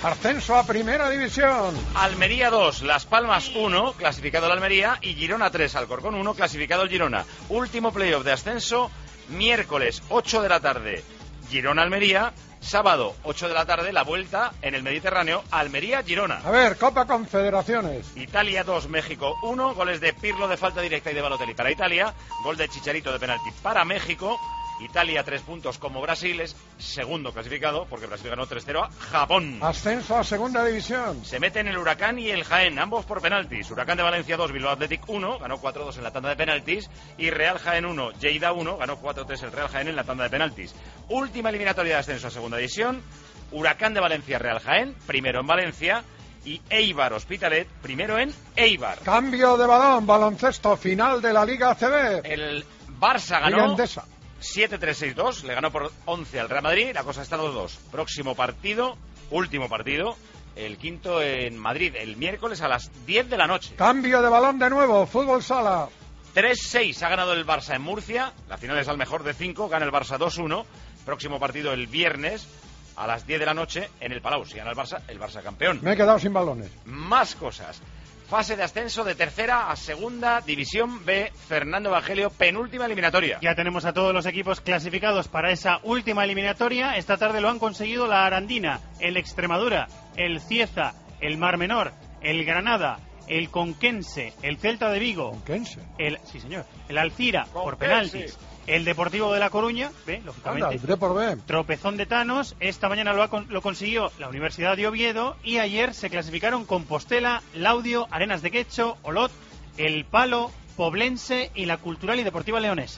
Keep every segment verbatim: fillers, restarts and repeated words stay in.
Ascenso a Primera División. Almería dos, Las Palmas uno, clasificado el Almería, y Girona tres, Alcorcón uno, clasificado el Girona. Último playoff de ascenso, miércoles ocho de la tarde, Girona-Almería. Sábado, ocho de la tarde, la vuelta en el Mediterráneo, Almería-Girona. A ver, Copa Confederaciones. Italia dos, México uno, goles de Pirlo de falta directa y de Balotelli para Italia, gol de Chicharito de penalti para México. Italia tres puntos como Brasil, es segundo clasificado, porque Brasil ganó tres cero a Japón. Ascenso a Segunda División. Se meten el Huracán y el Jaén, ambos por penaltis. Huracán de Valencia dos, Bilbao Athletic uno, ganó cuatro dos en la tanda de penaltis. Y Real Jaén uno, Lleida uno, ganó cuatro tres el Real Jaén en la tanda de penaltis. Última eliminatoria de ascenso a Segunda División, Huracán de Valencia, Real Jaén, primero en Valencia. Y Eibar Hospitalet, primero en Eibar. Cambio de balón, baloncesto, final de la Liga A C B. El Barça ganó... Liga Endesa. siete tres seis dos, le ganó por once al Real Madrid, la cosa está dos dos. Próximo partido, último partido, el quinto en Madrid, el miércoles a las diez de la noche. Cambio de balón de nuevo, fútbol sala. tres seis ha ganado el Barça en Murcia, la final es al mejor de cinco, gana el Barça dos uno. Próximo partido el viernes a las diez de la noche en el Palau, si gana el Barça, el Barça campeón. Me he quedado sin balones. Más cosas. Fase de ascenso de tercera a segunda división B, Fernando Evangelio, penúltima eliminatoria. Ya tenemos a todos los equipos clasificados para esa última eliminatoria. Esta tarde lo han conseguido la Arandina, el Extremadura, el Cieza, el Mar Menor, el Granada, el Conquense, el Celta de Vigo. ¿Conquense? El, sí, señor. El Alcira, Conquense. por penaltis. El Deportivo de La Coruña, ¿ve? Lógicamente. Anda, el por B. Tropezón de Thanos. Esta mañana lo, ha, lo consiguió la Universidad de Oviedo. Y ayer se clasificaron Compostela, Laudio, Arenas de Quecho, Olot, El Palo, Poblense y la Cultural y Deportiva Leonesa.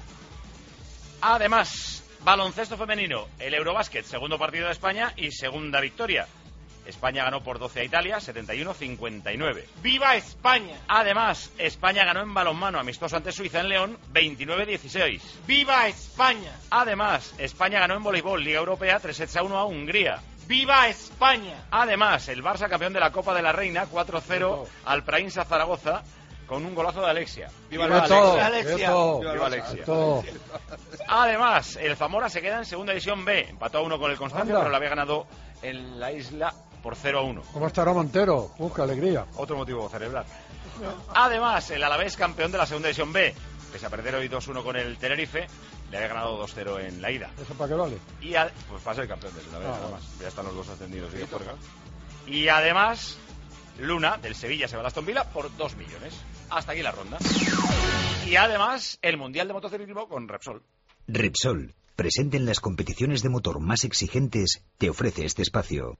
Además, baloncesto femenino, el Eurobásquet, segundo partido de España y segunda victoria. España ganó por doce a Italia, setenta y uno a cincuenta y nueve. ¡Viva España! Además, España ganó en balonmano amistoso ante Suiza en León, veintinueve a dieciséis. ¡Viva España! Además, España ganó en voleibol Liga Europea tres sets a uno a Hungría. ¡Viva España! Además, el Barça campeón de la Copa de la Reina, cuatro cero al Prainsa Zaragoza, con un golazo de Alexia. ¡Viva, ¡Viva Alexia! Alexia! ¡Viva, ¡Viva Alexia! Esto. Además, el Zamora se queda en segunda división B, empató a uno con el Constante, Anda. pero lo había ganado en la isla por cero a uno. ¿Cómo estará Montero? ¡Uf, qué alegría! Otro motivo cerebral. Además, el Alavés campeón de la segunda división B, pese a perder hoy dos uno con el Tenerife, le había ganado dos cero en la ida. ¿Eso para qué vale? Y a... pues para ser campeón del Alavés, Ah, nada más. Ya están los dos ascendidos. Y, y además, Luna, del Sevilla, se va a Aston Villa por dos millones. Hasta aquí la ronda. Y además, el Mundial de Motociclismo con Repsol. Repsol, presente en las competiciones de motor más exigentes, te ofrece este espacio.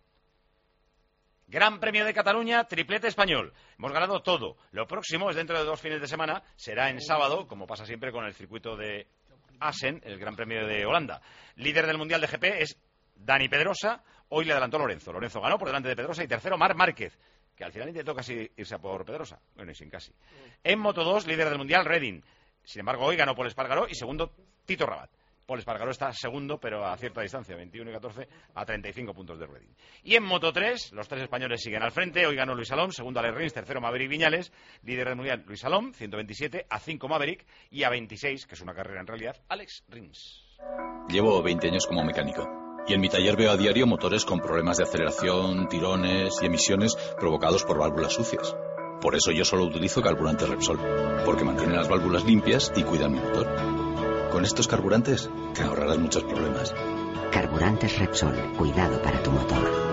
Gran Premio de Cataluña, triplete español. Hemos ganado todo. Lo próximo es dentro de dos fines de semana. Será en sábado, como pasa siempre con el circuito de Assen, el Gran Premio de Holanda. Líder del Mundial de G P es Dani Pedrosa. Hoy le adelantó Lorenzo. Lorenzo ganó por delante de Pedrosa. Y tercero, Marc Márquez, que al final intentó casi irse a por Pedrosa. Bueno, y sin casi. En Moto dos, líder del Mundial, Redding. Sin embargo, hoy ganó Paul Espargaró y segundo, Tito Rabat. Paul Espargaró está segundo, pero a cierta distancia, veintiuno y catorce, a treinta y cinco puntos de Redding. Y en Moto tres, los tres españoles siguen al frente. Hoy ganó Luis Salom, segundo Alex Rins, tercero Maverick Viñales, líder del Mundial Luis Salom, ciento veintisiete, a cinco Maverick y a veintiséis, que es una carrera en realidad, Alex Rins. Llevo veinte años como mecánico y en mi taller veo a diario motores con problemas de aceleración, tirones y emisiones provocados por válvulas sucias. Por eso yo solo utilizo carburantes Repsol, porque mantienen las válvulas limpias y cuidan mi motor. Con estos carburantes te ahorrarás muchos problemas. Carburantes Repsol, cuidado para tu motor.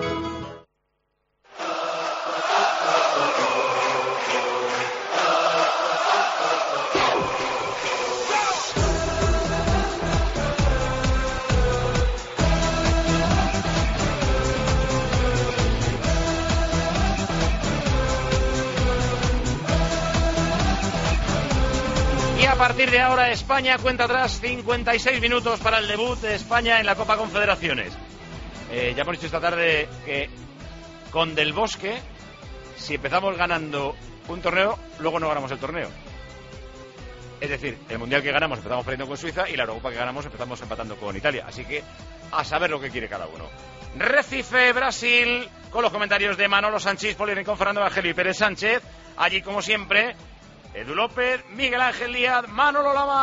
A partir de ahora, España cuenta atrás cincuenta y seis minutos para el debut de España en la Copa Confederaciones. Eh, ya hemos dicho esta tarde que con Del Bosque, si empezamos ganando un torneo, luego no ganamos el torneo. Es decir, el Mundial que ganamos empezamos perdiendo con Suiza y la Eurocopa que ganamos empezamos empatando con Italia. Así que a saber lo que quiere cada uno. Recife, Brasil, con los comentarios de Manolo Sánchez, Polinicón, Fernando Evangelio y Pérez Sánchez. Allí, como siempre, Edu López, Miguel Ángel Díaz, Manolo Lama.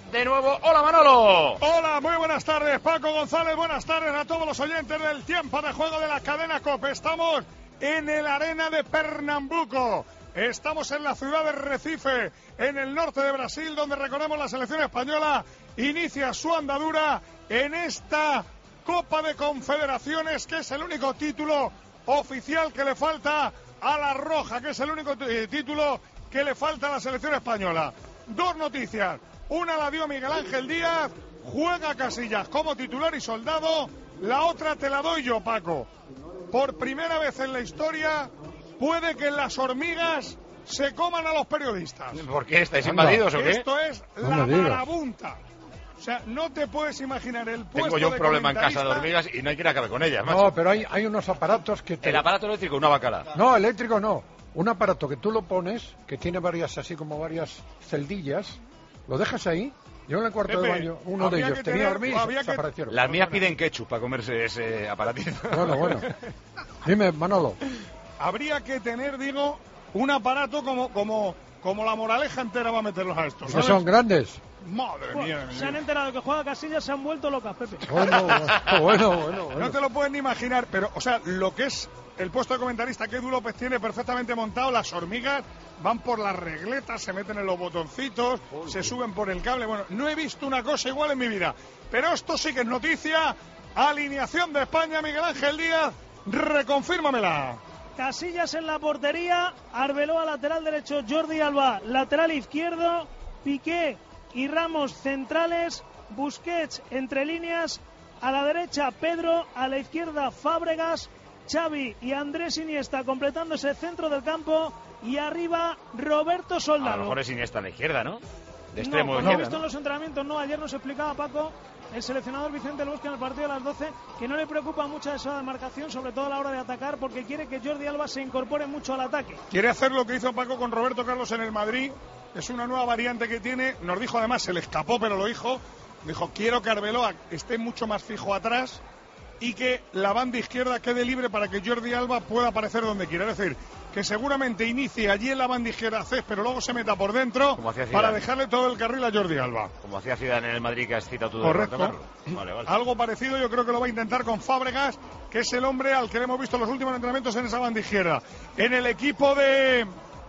de nuevo. ¡Hola, Manolo! Hola, muy buenas tardes, Paco González. Buenas tardes a todos los oyentes del tiempo de juego de la cadena COPE. Estamos en el Arena de Pernambuco. Estamos en la ciudad de Recife, en el norte de Brasil, donde recordemos la selección española inicia su andadura en esta Copa de Confederaciones, que es el único título oficial que le falta a la Roja, que es el único t- título que le falta a la selección española. Dos noticias. Una la dio Miguel Ángel Díaz, juega Casillas como titular y soldado. La otra te la doy yo, Paco. Por primera vez en la historia, puede que las hormigas se coman a los periodistas. ¿Por qué? ¿Estáis Anda. invadidos o qué? Esto es No la me digas. marabunta. O sea, no te puedes imaginar el puesto Tengo yo un de problema en casa de comentarista. hormigas y no hay quien acabe con ellas, macho. No, pero hay, hay unos aparatos que te... El aparato eléctrico, una bacala. No, eléctrico no. Un aparato que tú lo pones, que tiene varias, así como varias celdillas, lo dejas ahí. Yo en el cuarto Pepe, de baño, uno de habría ellos que tenía tener- hormigas y habría que- desaparecieron. Las mías piden ketchup para comerse ese aparatito. Bueno, bueno. Dime, Manolo. Habría que tener, digo, un aparato como, como, como la moraleja entera va a meterlos a estos. Que ¿sabes? son grandes. Madre mía. de mi Se han vida. enterado que juega Casillas, se han vuelto locas, Pepe. Bueno, bueno, bueno, bueno. No te lo puedes ni imaginar, pero, o sea, lo que es el puesto de comentarista que Edu López tiene perfectamente montado, las hormigas van por las regletas, se meten en los botoncitos, se suben por el cable. Bueno, no he visto una cosa igual en mi vida. Pero esto sí que es noticia. Alineación de España, Miguel Ángel Díaz, reconfírmamela. Casillas en la portería, Arbeloa lateral derecho, Jordi Alba lateral izquierdo, Piqué y Ramos centrales, Busquets entre líneas, a la derecha Pedro, a la izquierda Fábregas, Xavi y Andrés Iniesta completando ese centro del campo y arriba Roberto A Soldado. lo mejor es Iniesta a la izquierda, ¿no? De No, extremo porque de he izquierda, visto ¿no? en los entrenamientos, no, ayer nos explicaba Paco, el seleccionador Vicente del Bosque en el partido de las doce, que no le preocupa mucho esa demarcación, sobre todo a la hora de atacar, porque quiere que Jordi Alba se incorpore mucho al ataque. Quiere hacer lo que hizo Paco con Roberto Carlos en el Madrid. Es una nueva variante que tiene. Nos dijo además, se le escapó, pero lo dijo. Dijo, quiero que Arbeloa esté mucho más fijo atrás y que la banda izquierda quede libre para que Jordi Alba pueda aparecer donde quiera. Es decir, que seguramente inicie allí en la banda izquierda Cés, pero luego se meta por dentro Como hacía Zidane. para dejarle todo el carril a Jordi Alba. Como hacía Zidane en el Madrid, que has citado tú de Correcto. Roberto Carlos. Vale, vale. Algo parecido yo creo que lo va a intentar con Fábregas, que es el hombre al que le hemos visto en los últimos entrenamientos en esa banda izquierda. En el equipo de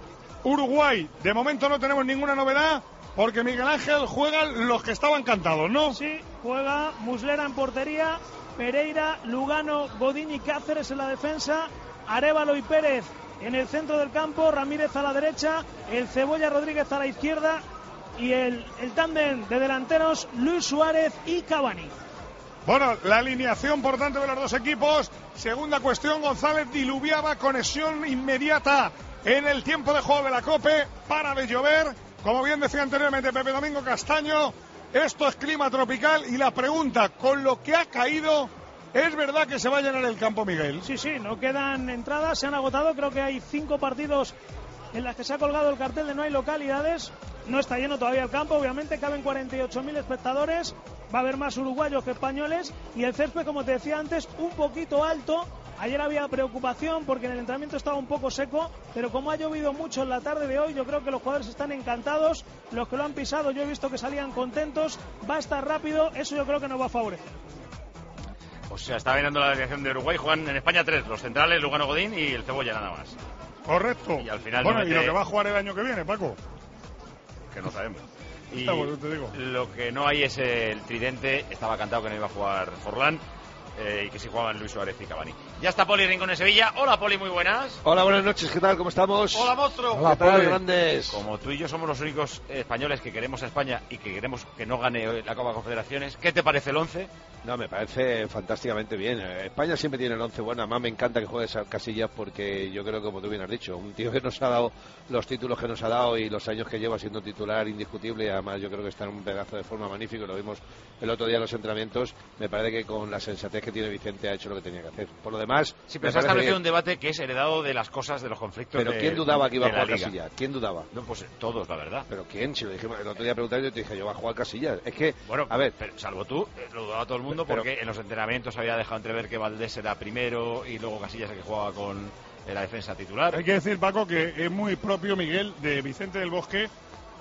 Uruguay, de momento no tenemos ninguna novedad, porque Miguel Ángel juegan los que estaban cantados, ¿no? Sí, juega Muslera en portería, Pereira, Lugano, Godín y Cáceres en la defensa, Arévalo y Pérez en el centro del campo, Ramírez a la derecha, el Cebolla Rodríguez a la izquierda y el, el tándem de delanteros Luis Suárez y Cavani. Bueno, la alineación por tanto de los dos equipos. Segunda cuestión, González diluviaba, conexión inmediata en el tiempo de juego de la COPE, para de llover, como bien decía anteriormente Pepe Domingo Castaño, esto es clima tropical y la pregunta, con lo que ha caído, ¿es verdad que se va a llenar el campo, Miguel? Sí, sí, no quedan entradas, se han agotado, creo que hay cinco partidos en las que se ha colgado el cartel de no hay localidades, no está lleno todavía el campo, obviamente caben cuarenta y ocho mil espectadores, va a haber más uruguayos que españoles y el césped, como te decía antes, un poquito alto. Ayer había preocupación porque en el entrenamiento estaba un poco seco, pero como ha llovido mucho en la tarde de hoy, yo creo que los jugadores están encantados, los que lo han pisado yo he visto que salían contentos, va a estar rápido, eso yo creo que nos va a favorecer. O sea, está mirando la delegación de Uruguay, juegan en España tres, los centrales, Lugano, Godín y el Cebolla nada más. Correcto. Y al final bueno, no mete- y lo que va a jugar el año que viene, Paco. Que no sabemos. Y Ah, bueno, te digo. lo que no hay es el tridente, estaba cantado que no iba a jugar Forlán. Eh, y que sí jugaban Luis Suárez y Cavani. Ya está Poli Rincón en Sevilla. Hola Poli, muy buenas. Hola, buenas noches, ¿qué tal? ¿Cómo estamos? Hola, monstruo. Hola, ¿Qué tal, Poli. grandes? Como tú y yo somos los únicos eh, españoles que queremos a España y que queremos que no gane la Copa de Confederaciones, ¿qué te parece el once? No, me parece fantásticamente bien. Eh, España siempre tiene el once bueno. Además, me encanta que juegue a Casillas porque yo creo que, como tú bien has dicho, un tío que nos ha dado los títulos que nos ha dado y los años que lleva siendo titular indiscutible, y además yo creo que está en un pedazo de forma magnífico. Lo vimos el otro día en los entrenamientos. Me parece que con la sensatez que tiene Vicente ha hecho lo que tenía que hacer. Por lo demás, Sí, pero me se ha parece establecido bien. un debate que es heredado de las cosas, de los conflictos. Pero de- ¿quién dudaba que iba a de la jugar Liga? Casillas? ¿Quién dudaba? No, pues todos, la verdad. ¿Pero quién? Si lo dijimos el otro día preguntaste, yo te dije, yo voy a jugar Casillas. Es que, Bueno, a ver, pero, salvo tú, eh, lo dudaba todo el mundo Pero- porque en los entrenamientos había dejado entrever que Valdés era primero y luego Casillas el que jugaba con eh, la defensa titular. Hay que decir, Paco, que es muy propio, Miguel, de Vicente del Bosque,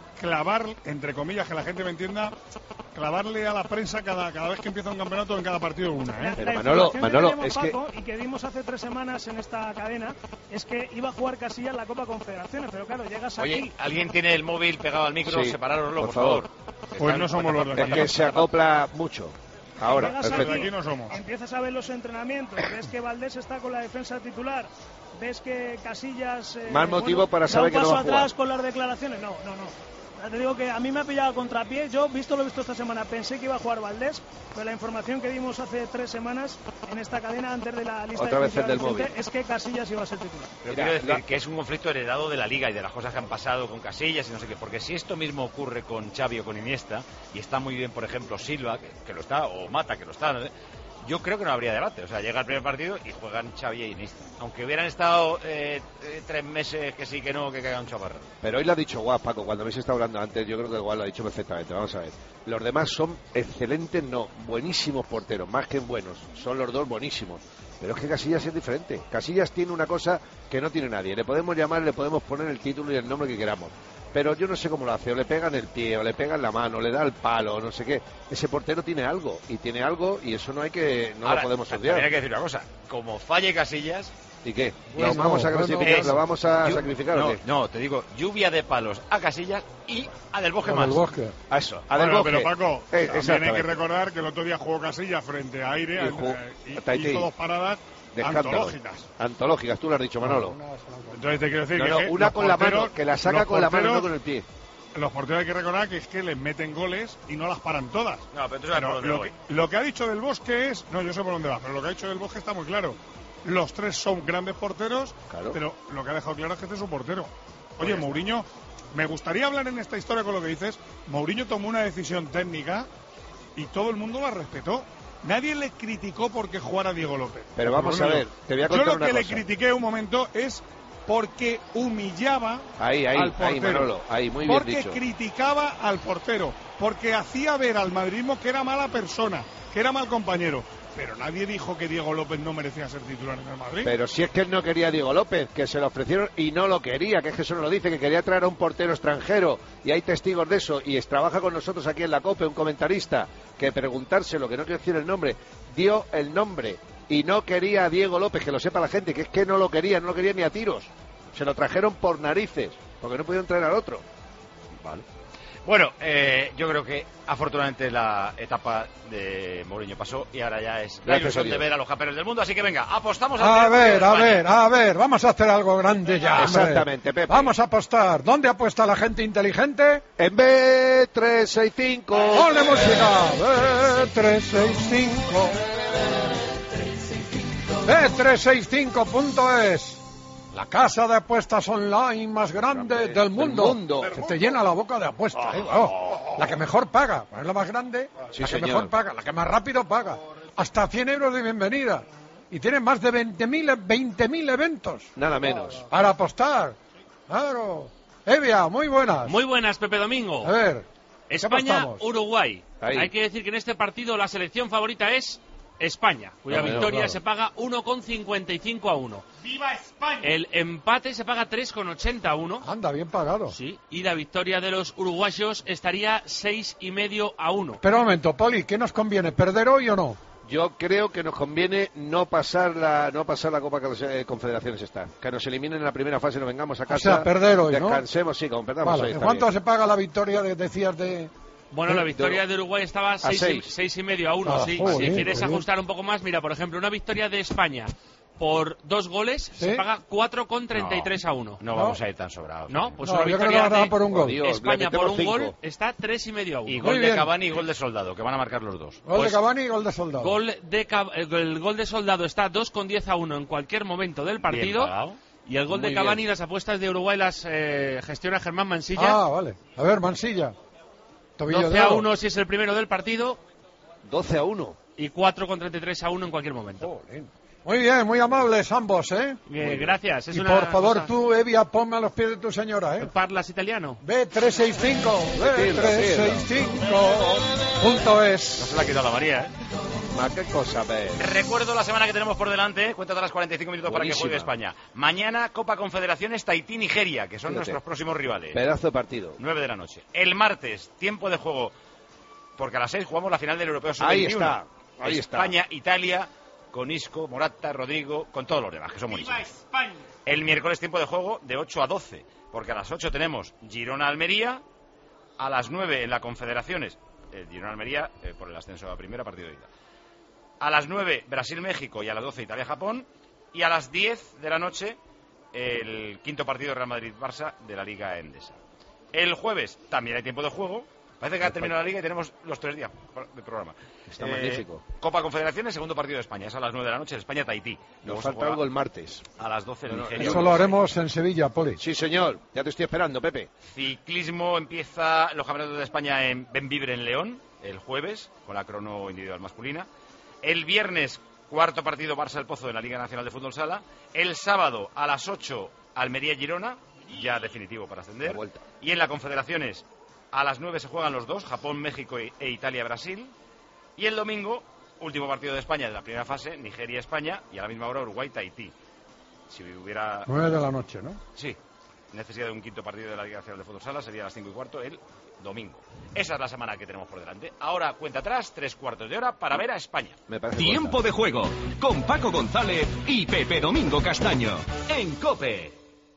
clavar, entre comillas, que la gente me entienda, clavarle a la prensa cada, cada vez que empieza un campeonato en cada partido una, ¿eh? Pero Manolo, Manolo, que es que... Paco, y que dimos hace tres semanas en esta cadena, es que iba a jugar Casillas la Copa Confederaciones, pero claro, llegas Oye, aquí... ¿alguien tiene el móvil pegado al micro? Sí, Separároslo, por por favor. favor. Pues no somos los de Es que se acopla mucho. Ahora, Llegas perfecto. aquí, Aquí no somos. empiezas a ver los entrenamientos, ves que Valdés está con la defensa titular, ves que Casillas... Eh, Más motivo bueno, para saber da un que no paso va a jugar. atrás con las declaraciones. No, no, no. Ya te digo que a mí me ha pillado a contrapié. Yo, visto lo visto esta semana, pensé que iba a jugar Valdés, pero la información que dimos hace tres semanas en esta cadena antes de la lista Otra vez el definitiva del de Vicente, móvil. es que Casillas iba a ser titular. Pero Mira, quiero decir la- que es un conflicto heredado de la Liga y de las cosas que han pasado con Casillas y no sé qué. Porque si esto mismo ocurre con Xavi o con Iniesta, y está muy bien, por ejemplo, Silva, que, que lo está, o Mata, que lo está, ¿no? Yo creo que no habría debate. O sea, llega el primer partido y juegan Xavi e Iniesta. Aunque hubieran estado eh, eh, tres meses que sí, que no, que caigan un chaparrón. Pero hoy lo ha dicho Guas, Paco, cuando habéis estado hablando antes, yo creo que Guas lo ha dicho perfectamente. Vamos a ver. Los demás son excelentes, no, buenísimos porteros, más que buenos. Son los dos buenísimos. Pero es que Casillas es diferente. Casillas tiene una cosa que no tiene nadie. Le podemos llamar, le podemos poner el título y el nombre que queramos. Pero yo no sé cómo lo hace, o le pegan el pie, o le pegan la mano, o le da el palo, o no sé qué. Ese portero tiene algo, y tiene algo, y eso no hay que, no Ahora, lo podemos también odiar. hay que decir una cosa. Como falle Casillas... ¿Y qué? Bueno, ¿Lo vamos a bueno, clasificar? es- ¿Lo vamos a llu- sacrificar no, o qué? No, te digo, lluvia de palos a Casillas y a Del Bosque Con más. el Bosque. A eso, a Del Bueno, Bosque. pero Paco, Eh, también hay que exactamente. recordar que el otro día jugó Casillas frente a Aire Y eh, jugó- y, a Tahití. hizo dos paradas De escándalo. antológicas. Antológicas, tú lo has dicho, Manolo. Entonces te quiero decir No, que, no, es que una los con la porteros- mano, que la saca los con la mano, no porteros- con el pie. Los porteros hay que recordar que es que les meten goles y no las paran todas. No, pero tú sabes por dónde lo, voy. que, lo que ha dicho Del Bosque es... No, yo sé por dónde va, pero lo que ha dicho Del Bosque está muy claro. Los tres son grandes porteros, Claro. pero lo que ha dejado claro es que este es un portero. Pues Oye, Mourinho, me gustaría hablar en esta historia con lo que dices. Mourinho tomó una decisión técnica y todo el mundo la respetó. Nadie le criticó porque jugara Diego López. Pero vamos a Yo- ver, te voy a Yo contar lo una que le cosa. critiqué un momento es porque humillaba Ahí, ahí, al ahí, portero. Manolo, ahí, muy bien porque dicho. criticaba al portero, porque hacía ver al madridismo que era mala persona, que era mal compañero. Pero nadie dijo que Diego López no merecía ser titular en el Madrid. Pero si es que él no quería a Diego López, que se lo ofrecieron y no lo quería, que es que eso no lo dice, que quería traer a un portero extranjero, y hay testigos de eso, y es- trabaja con nosotros aquí en la COPE, un comentarista, que preguntárselo, que no quiero decir el nombre, dio el nombre, y no quería a Diego López, que lo sepa la gente, que es que no lo quería, no lo quería ni a tiros. Se lo trajeron por narices, porque no pudieron traer al otro. Vale. Bueno, eh, yo creo que afortunadamente la etapa de Mourinho pasó y ahora ya es la Gracias ilusión a Dios. de ver a los campeones del mundo. Así que venga, apostamos al A primer partido ver, de a España. ver, a ver, vamos a hacer algo grande ya. hombre. Exactamente, Pepe. Vamos a apostar. ¿Dónde apuesta la gente inteligente? En B trescientos sesenta y cinco. ¡Ole música! B trescientos sesenta y cinco. B trescientos sesenta y cinco punto es. La casa de apuestas online más grande del mundo. Del mundo. Que te llena la boca de apuestas. ¿eh? Oh, la que mejor paga. Es la más grande. Sí, la que señor. mejor paga. La que más rápido paga. Hasta cien euros de bienvenida. Y tiene más de veinte mil eventos Nada menos. para apostar. Claro. Evia, muy buenas. Muy buenas, Pepe Domingo. A ver. ¿qué apostamos? España-Uruguay. Ahí. Hay que decir que en este partido la selección favorita es España, cuya No, no, victoria claro. se paga uno con cincuenta y cinco a uno. ¡Viva España! El empate se paga tres con ochenta a uno. Anda, bien pagado. Sí, y la victoria de los uruguayos estaría seis y medio a uno. Pero un momento, Poli, ¿qué nos conviene? ¿Perder hoy o no? Yo creo que nos conviene no pasar la no pasar la Copa de Confederaciones esta. Que nos eliminen en la primera fase y nos vengamos a casa. sea, perder hoy, ¿no? Descansemos, sí, como perdamos Vale. hoy. ¿En está cuánto bien. se paga la victoria, de, decías, de...? Bueno, la de- victoria de Uruguay estaba seis, seis. y, seis y medio a uno. Ah, Sí. joder, Si quieres joder. ajustar un poco más, mira, por ejemplo, una victoria de España por dos goles ¿Sí? se paga cuatro con treinta y tres a uno. No, vamos a ir tan sobrados. ¿No? Pues No, una yo creo que victoria van a dar de por un gol. Dios, le España por metemos un cinco. gol está tres y medio a uno. Y Muy gol de bien. Cavani y gol de Soldado, que van a marcar los dos. Gol Pues- de Cavani y gol de Soldado. Gol de Cav- el gol de Soldado está dos con diez a uno en cualquier momento del Bien partido. pagado. Y el gol Muy de Cavani bien. y las apuestas de Uruguay las eh, gestiona Germán Mansilla. Ah, vale. A ver, Mansilla. Tobillo doce de a oro. uno si es el primero del partido doce a uno. y cuatro con treinta y tres a uno en cualquier momento. Jolín. Muy bien, muy amables ambos, ¿eh? Eh, gracias. Es y una por favor, cosa- tú, Evia, ponme a los pies de tu señora, ¿eh? ¿Parlas italiano? B trescientos sesenta y cinco. B trescientos sesenta y cinco punto No es. se la ha quitado la María, ¿eh? Juanma, qué cosa ves. Recuerdo la semana que tenemos por delante, cuenta de las cuarenta y cinco minutos Buenísima. para que juegue España. Mañana Copa Confederaciones Tahití-Nigeria, que son Fíjate. nuestros próximos rivales. Pedazo de partido. nueve de la noche. El martes, tiempo de juego, porque a las seis jugamos la final del Europeo sub Ahí veintiuno. está, ahí está. España, Italia, con Isco, Morata, Rodrigo, con todos los demás, que son ¡Viva buenísimos. España! El miércoles tiempo de juego de ocho a doce, porque a las ocho tenemos Girona-Almería, a las nueve en la Confederaciones, eh, Girona-Almería eh, por el ascenso a primera, partido de ida. A las nueve Brasil-México y a las doce Italia-Japón, y a las diez de la noche el quinto partido Real Madrid-Barça de la Liga Endesa. El jueves también hay tiempo de juego. Parece que ha terminado la Liga y tenemos los tres días de programa. Está Eh, magnífico. Copa Confederaciones, segundo partido de España. Es a las nueve de la noche, el España-Tahití. Nos Luego se falta juega algo el martes. a las doce el No, no, Nigeria. Eso lo haremos en Sevilla, Poli. Sí, señor. Ya te estoy esperando, Pepe. Ciclismo empieza los campeonatos de España en Benvibre, en León, el jueves, con la crono individual masculina. El viernes, cuarto partido Barça El Pozo de la Liga Nacional de Fútbol Sala. El sábado, a las ocho, Almería-Girona, ya definitivo para ascender. La vuelta. Y en la Confederaciones, a las nueve se juegan los dos, Japón, México e Italia-Brasil. Y el domingo, último partido de España de la primera fase, Nigeria-España, y a la misma hora Uruguay-Tahití. Si hubiera... Nueve de la noche, ¿no? Sí, necesidad de un quinto partido de la Liga Nacional de Fútbol Sala, sería a las cinco y cuarto el domingo. Esa es la semana que tenemos por delante. Ahora, cuenta atrás, tres cuartos de hora para ver a España. Me parece Tiempo corta. de juego con Paco González y Pepe Domingo Castaño en COPE.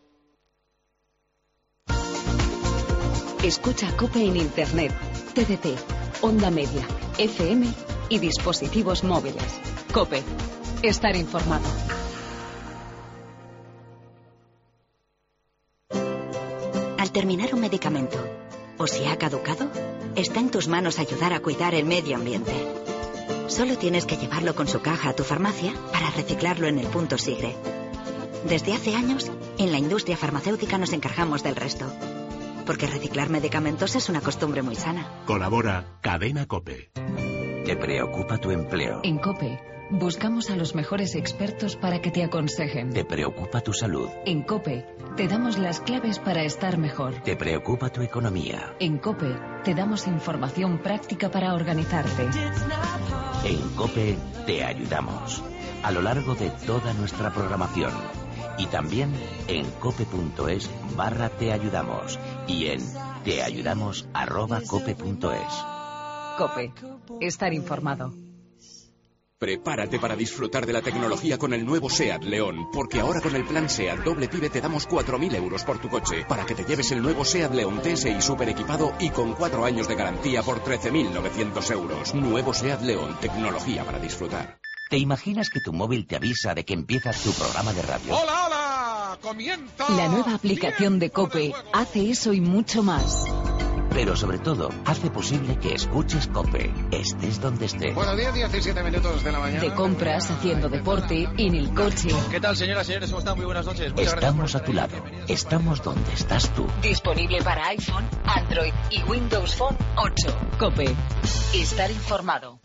Escucha COPE en Internet, T D T, Onda Media, F M y dispositivos móviles. COPE. Estar informado. Al terminar un medicamento o si ha caducado, está en tus manos ayudar a cuidar el medio ambiente. Solo tienes que llevarlo con su caja a tu farmacia para reciclarlo en el punto Sigre. Desde hace años, en la industria farmacéutica nos encargamos del resto. Porque reciclar medicamentos es una costumbre muy sana. Colabora Cadena COPE. ¿Te preocupa tu empleo? En COPE, buscamos a los mejores expertos para que te aconsejen. ¿Te preocupa tu salud? En COPE, te damos las claves para estar mejor. ¿Te preocupa tu economía? En COPE, te damos información práctica para organizarte. En COPE te ayudamos a lo largo de toda nuestra programación. Y también en cope.es barra te ayudamos y en teayudamos arroba cope.es. COPE. Estar informado. Prepárate para disfrutar de la tecnología con el nuevo SEAT León, porque ahora con el plan SEAT doble PIBE te damos cuatro mil euros por tu coche, para que te lleves el nuevo SEAT León T S I super equipado y con cuatro años de garantía por trece mil novecientos euros. Nuevo SEAT León, tecnología para disfrutar. ¿Te imaginas que tu móvil te avisa de que empiezas tu programa de radio? ¡Hola, hola! ¡Comienza! La nueva aplicación de COPE hace eso y mucho más. Pero sobre todo, hace posible que escuches COPE, estés donde estés. Buenos días, diecisiete minutos de la mañana. De compras, haciendo deporte, en el coche. ¿Qué tal, señoras y señores? ¿Cómo están? Muy buenas noches. Muchas Estamos a tu lado. Estamos donde estás tú. Disponible para iPhone, Android y Windows Phone ocho. COPE. Estar informado.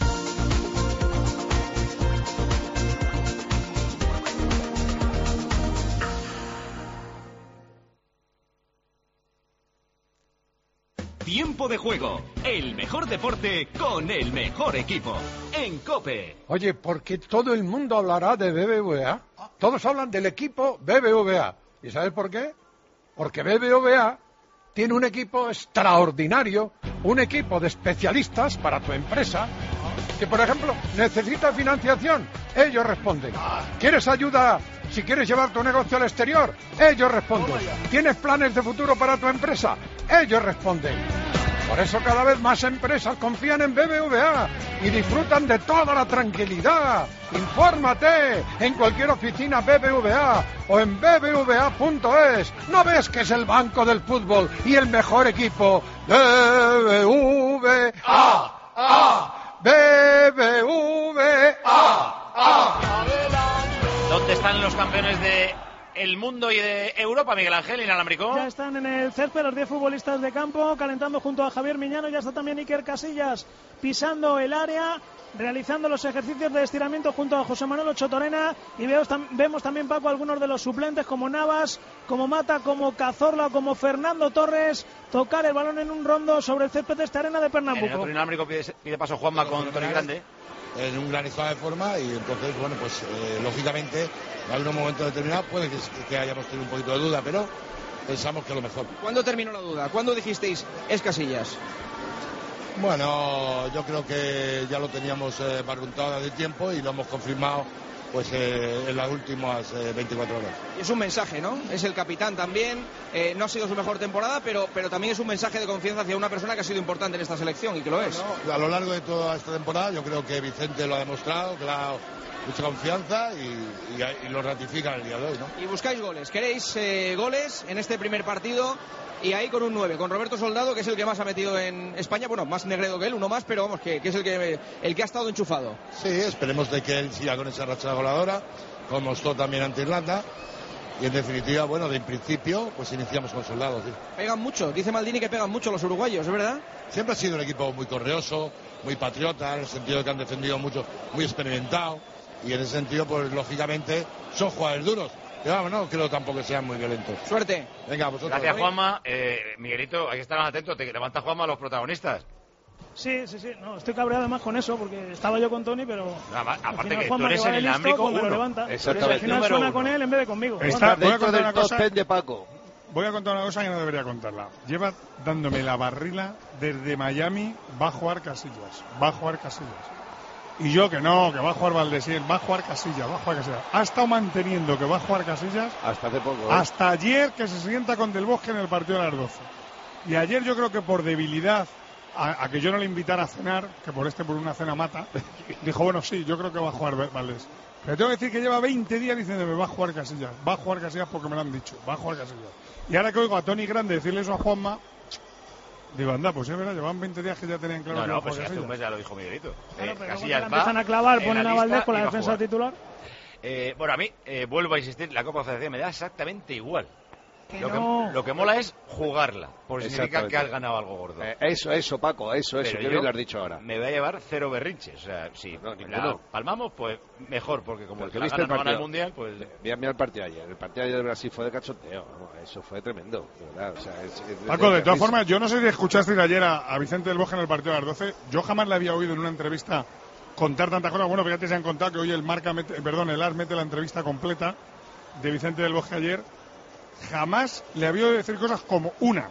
Tiempo de juego, el mejor deporte con el mejor equipo en COPE. Oye, porque todo el mundo hablará de B B V A. Todos hablan del equipo B B V A. ¿Y sabes por qué? Porque B B V A tiene un equipo extraordinario, un equipo de especialistas para tu empresa, que por ejemplo necesita financiación, ellos responden. ¿Quieres ayuda si quieres llevar tu negocio al exterior? Ellos responden. ¿Tienes planes de futuro para tu empresa? Ellos responden. Por eso cada vez más empresas confían en B B V A y disfrutan de toda la tranquilidad. Infórmate en cualquier oficina B B V A o en b b v a punto es. ¿No ves que es el banco del fútbol y el mejor equipo? B B V A, A, B B V A, A. ¿Dónde están los campeones de el mundo y de Europa, Miguel Ángel Inalámbrico? Ya están en el césped los diez futbolistas de campo, calentando junto a Javier Miñano. Ya está también Iker Casillas pisando el área, realizando los ejercicios de estiramiento junto a José Manuel Ocho Torena. Y vemos, vemos también, Paco, algunos de los suplentes como Navas, como Mata, como Cazorla, como Fernando Torres, tocar el balón en un rondo sobre el césped de esta arena de En el Pernambuco. otro Inalámbrico pide, pide paso Juanma con Tony Grande. en un gran estado de forma y entonces, bueno, pues eh, lógicamente en algún momento determinado puede que, que hayamos tenido un poquito de duda, pero pensamos que lo mejor. ¿Cuándo terminó la duda? ¿Cuándo dijisteis es Casillas? Bueno, yo creo que ya lo teníamos eh, barruntado de tiempo y lo hemos confirmado pues eh, en las últimas eh, veinticuatro horas. Es un mensaje, ¿no? Es el capitán también, eh, no ha sido su mejor temporada, pero, pero también es un mensaje de confianza hacia una persona que ha sido importante en esta selección y que lo es. No, a lo largo de toda esta temporada yo creo que Vicente lo ha demostrado, que le ha dado mucha confianza y, y, y lo ratifica en el día de hoy, ¿no? Y buscáis goles, queréis eh, goles en este primer partido y ahí con un nueve, con Roberto Soldado, que es el que más ha metido en España, bueno, más Negredo que él, uno más, pero vamos, que, que es el que, el que ha estado enchufado. Sí, esperemos de que él siga con esa racha goleadora, como mostró también ante Irlanda. Y en definitiva, bueno, de principio, pues iniciamos con Soldado, sí. Pegan mucho, dice Maldini que pegan mucho los uruguayos, ¿es verdad? Siempre ha sido un equipo muy correoso, muy patriota, en el sentido de que han defendido mucho, muy experimentado. Y en ese sentido, pues lógicamente, son jugadores duros. Pero vamos, no creo tampoco que sean muy violentos. Suerte. Venga, vosotros. Gracias, Juanma. Eh, Miguelito, hay que estar más atento. Te levanta Juanma a los protagonistas. Sí, sí, sí. No, estoy cabreado además con eso, porque estaba yo con Tony, pero... No, aparte final, que Juanma, tú eres que el listo, inalámbrico pues me lo uno. levanta. Exactamente. Al final suena con él en vez de conmigo. Está, voy a contar una top cosa. ten de Paco. Voy a contar una cosa que no debería contarla. Lleva dándome la barrila desde Miami, va a jugar Casillas, va a jugar Casillas. Y yo que no, que va a jugar Valdesien, va a jugar Casillas, va a jugar Casillas. Ha estado manteniendo que va a jugar Casillas hasta hace poco, ¿eh? Hasta ayer, que se sienta con Del Bosque en el partido de las doce. Y ayer yo creo que por debilidad, a, a que yo no le invitara a cenar, que por este por una cena mata, dijo, bueno, sí, yo creo que va a jugar Valdés. Pero tengo que decir que lleva veinte días diciéndome, va a jugar Casillas, va a jugar Casillas porque me lo han dicho, va a jugar Casillas. Y ahora que oigo a Tony Grande decirle eso a Juanma, digo, anda, pues es verdad, llevan veinte días que ya tenían claro no, que no, va a pues jugar hace Casillas. un mes ya lo dijo Miguelito. Claro, eh, pero Casillas cuando empiezan va a clavar, en ponen la a Valdés lista con y la va a defensa jugar. titular. Eh, bueno, a mí, eh, vuelvo a insistir, la Copa Federación me da exactamente igual. Que Lo, no. que, lo que mola es jugarla, porque significa Exactamente. que has ganado algo gordo. Eh, eso, eso, Paco, eso, eso, Pero que yo bien lo has dicho ahora. Me voy a llevar cero berrinches. O sea, si No, la ninguno. palmamos, pues mejor, porque como Porque el que la viste gana el no gana el partido. Mundial, pues... Mira, mira el partido ayer. El partido ayer de Brasil fue de cachondeo. Vamos, eso fue tremendo, de verdad. O sea, es, es- Paco, de es- todas es- formas, yo no sé si escuchasteis ayer a, a Vicente del Bosque en el partido de las doce. Yo jamás le había oído en una entrevista contar tantas cosas. Bueno, fíjate, se han contado que hoy el Marca mete, perdón, el As mete la entrevista completa de Vicente del Bosque ayer. Jamás le había oído decir cosas como una,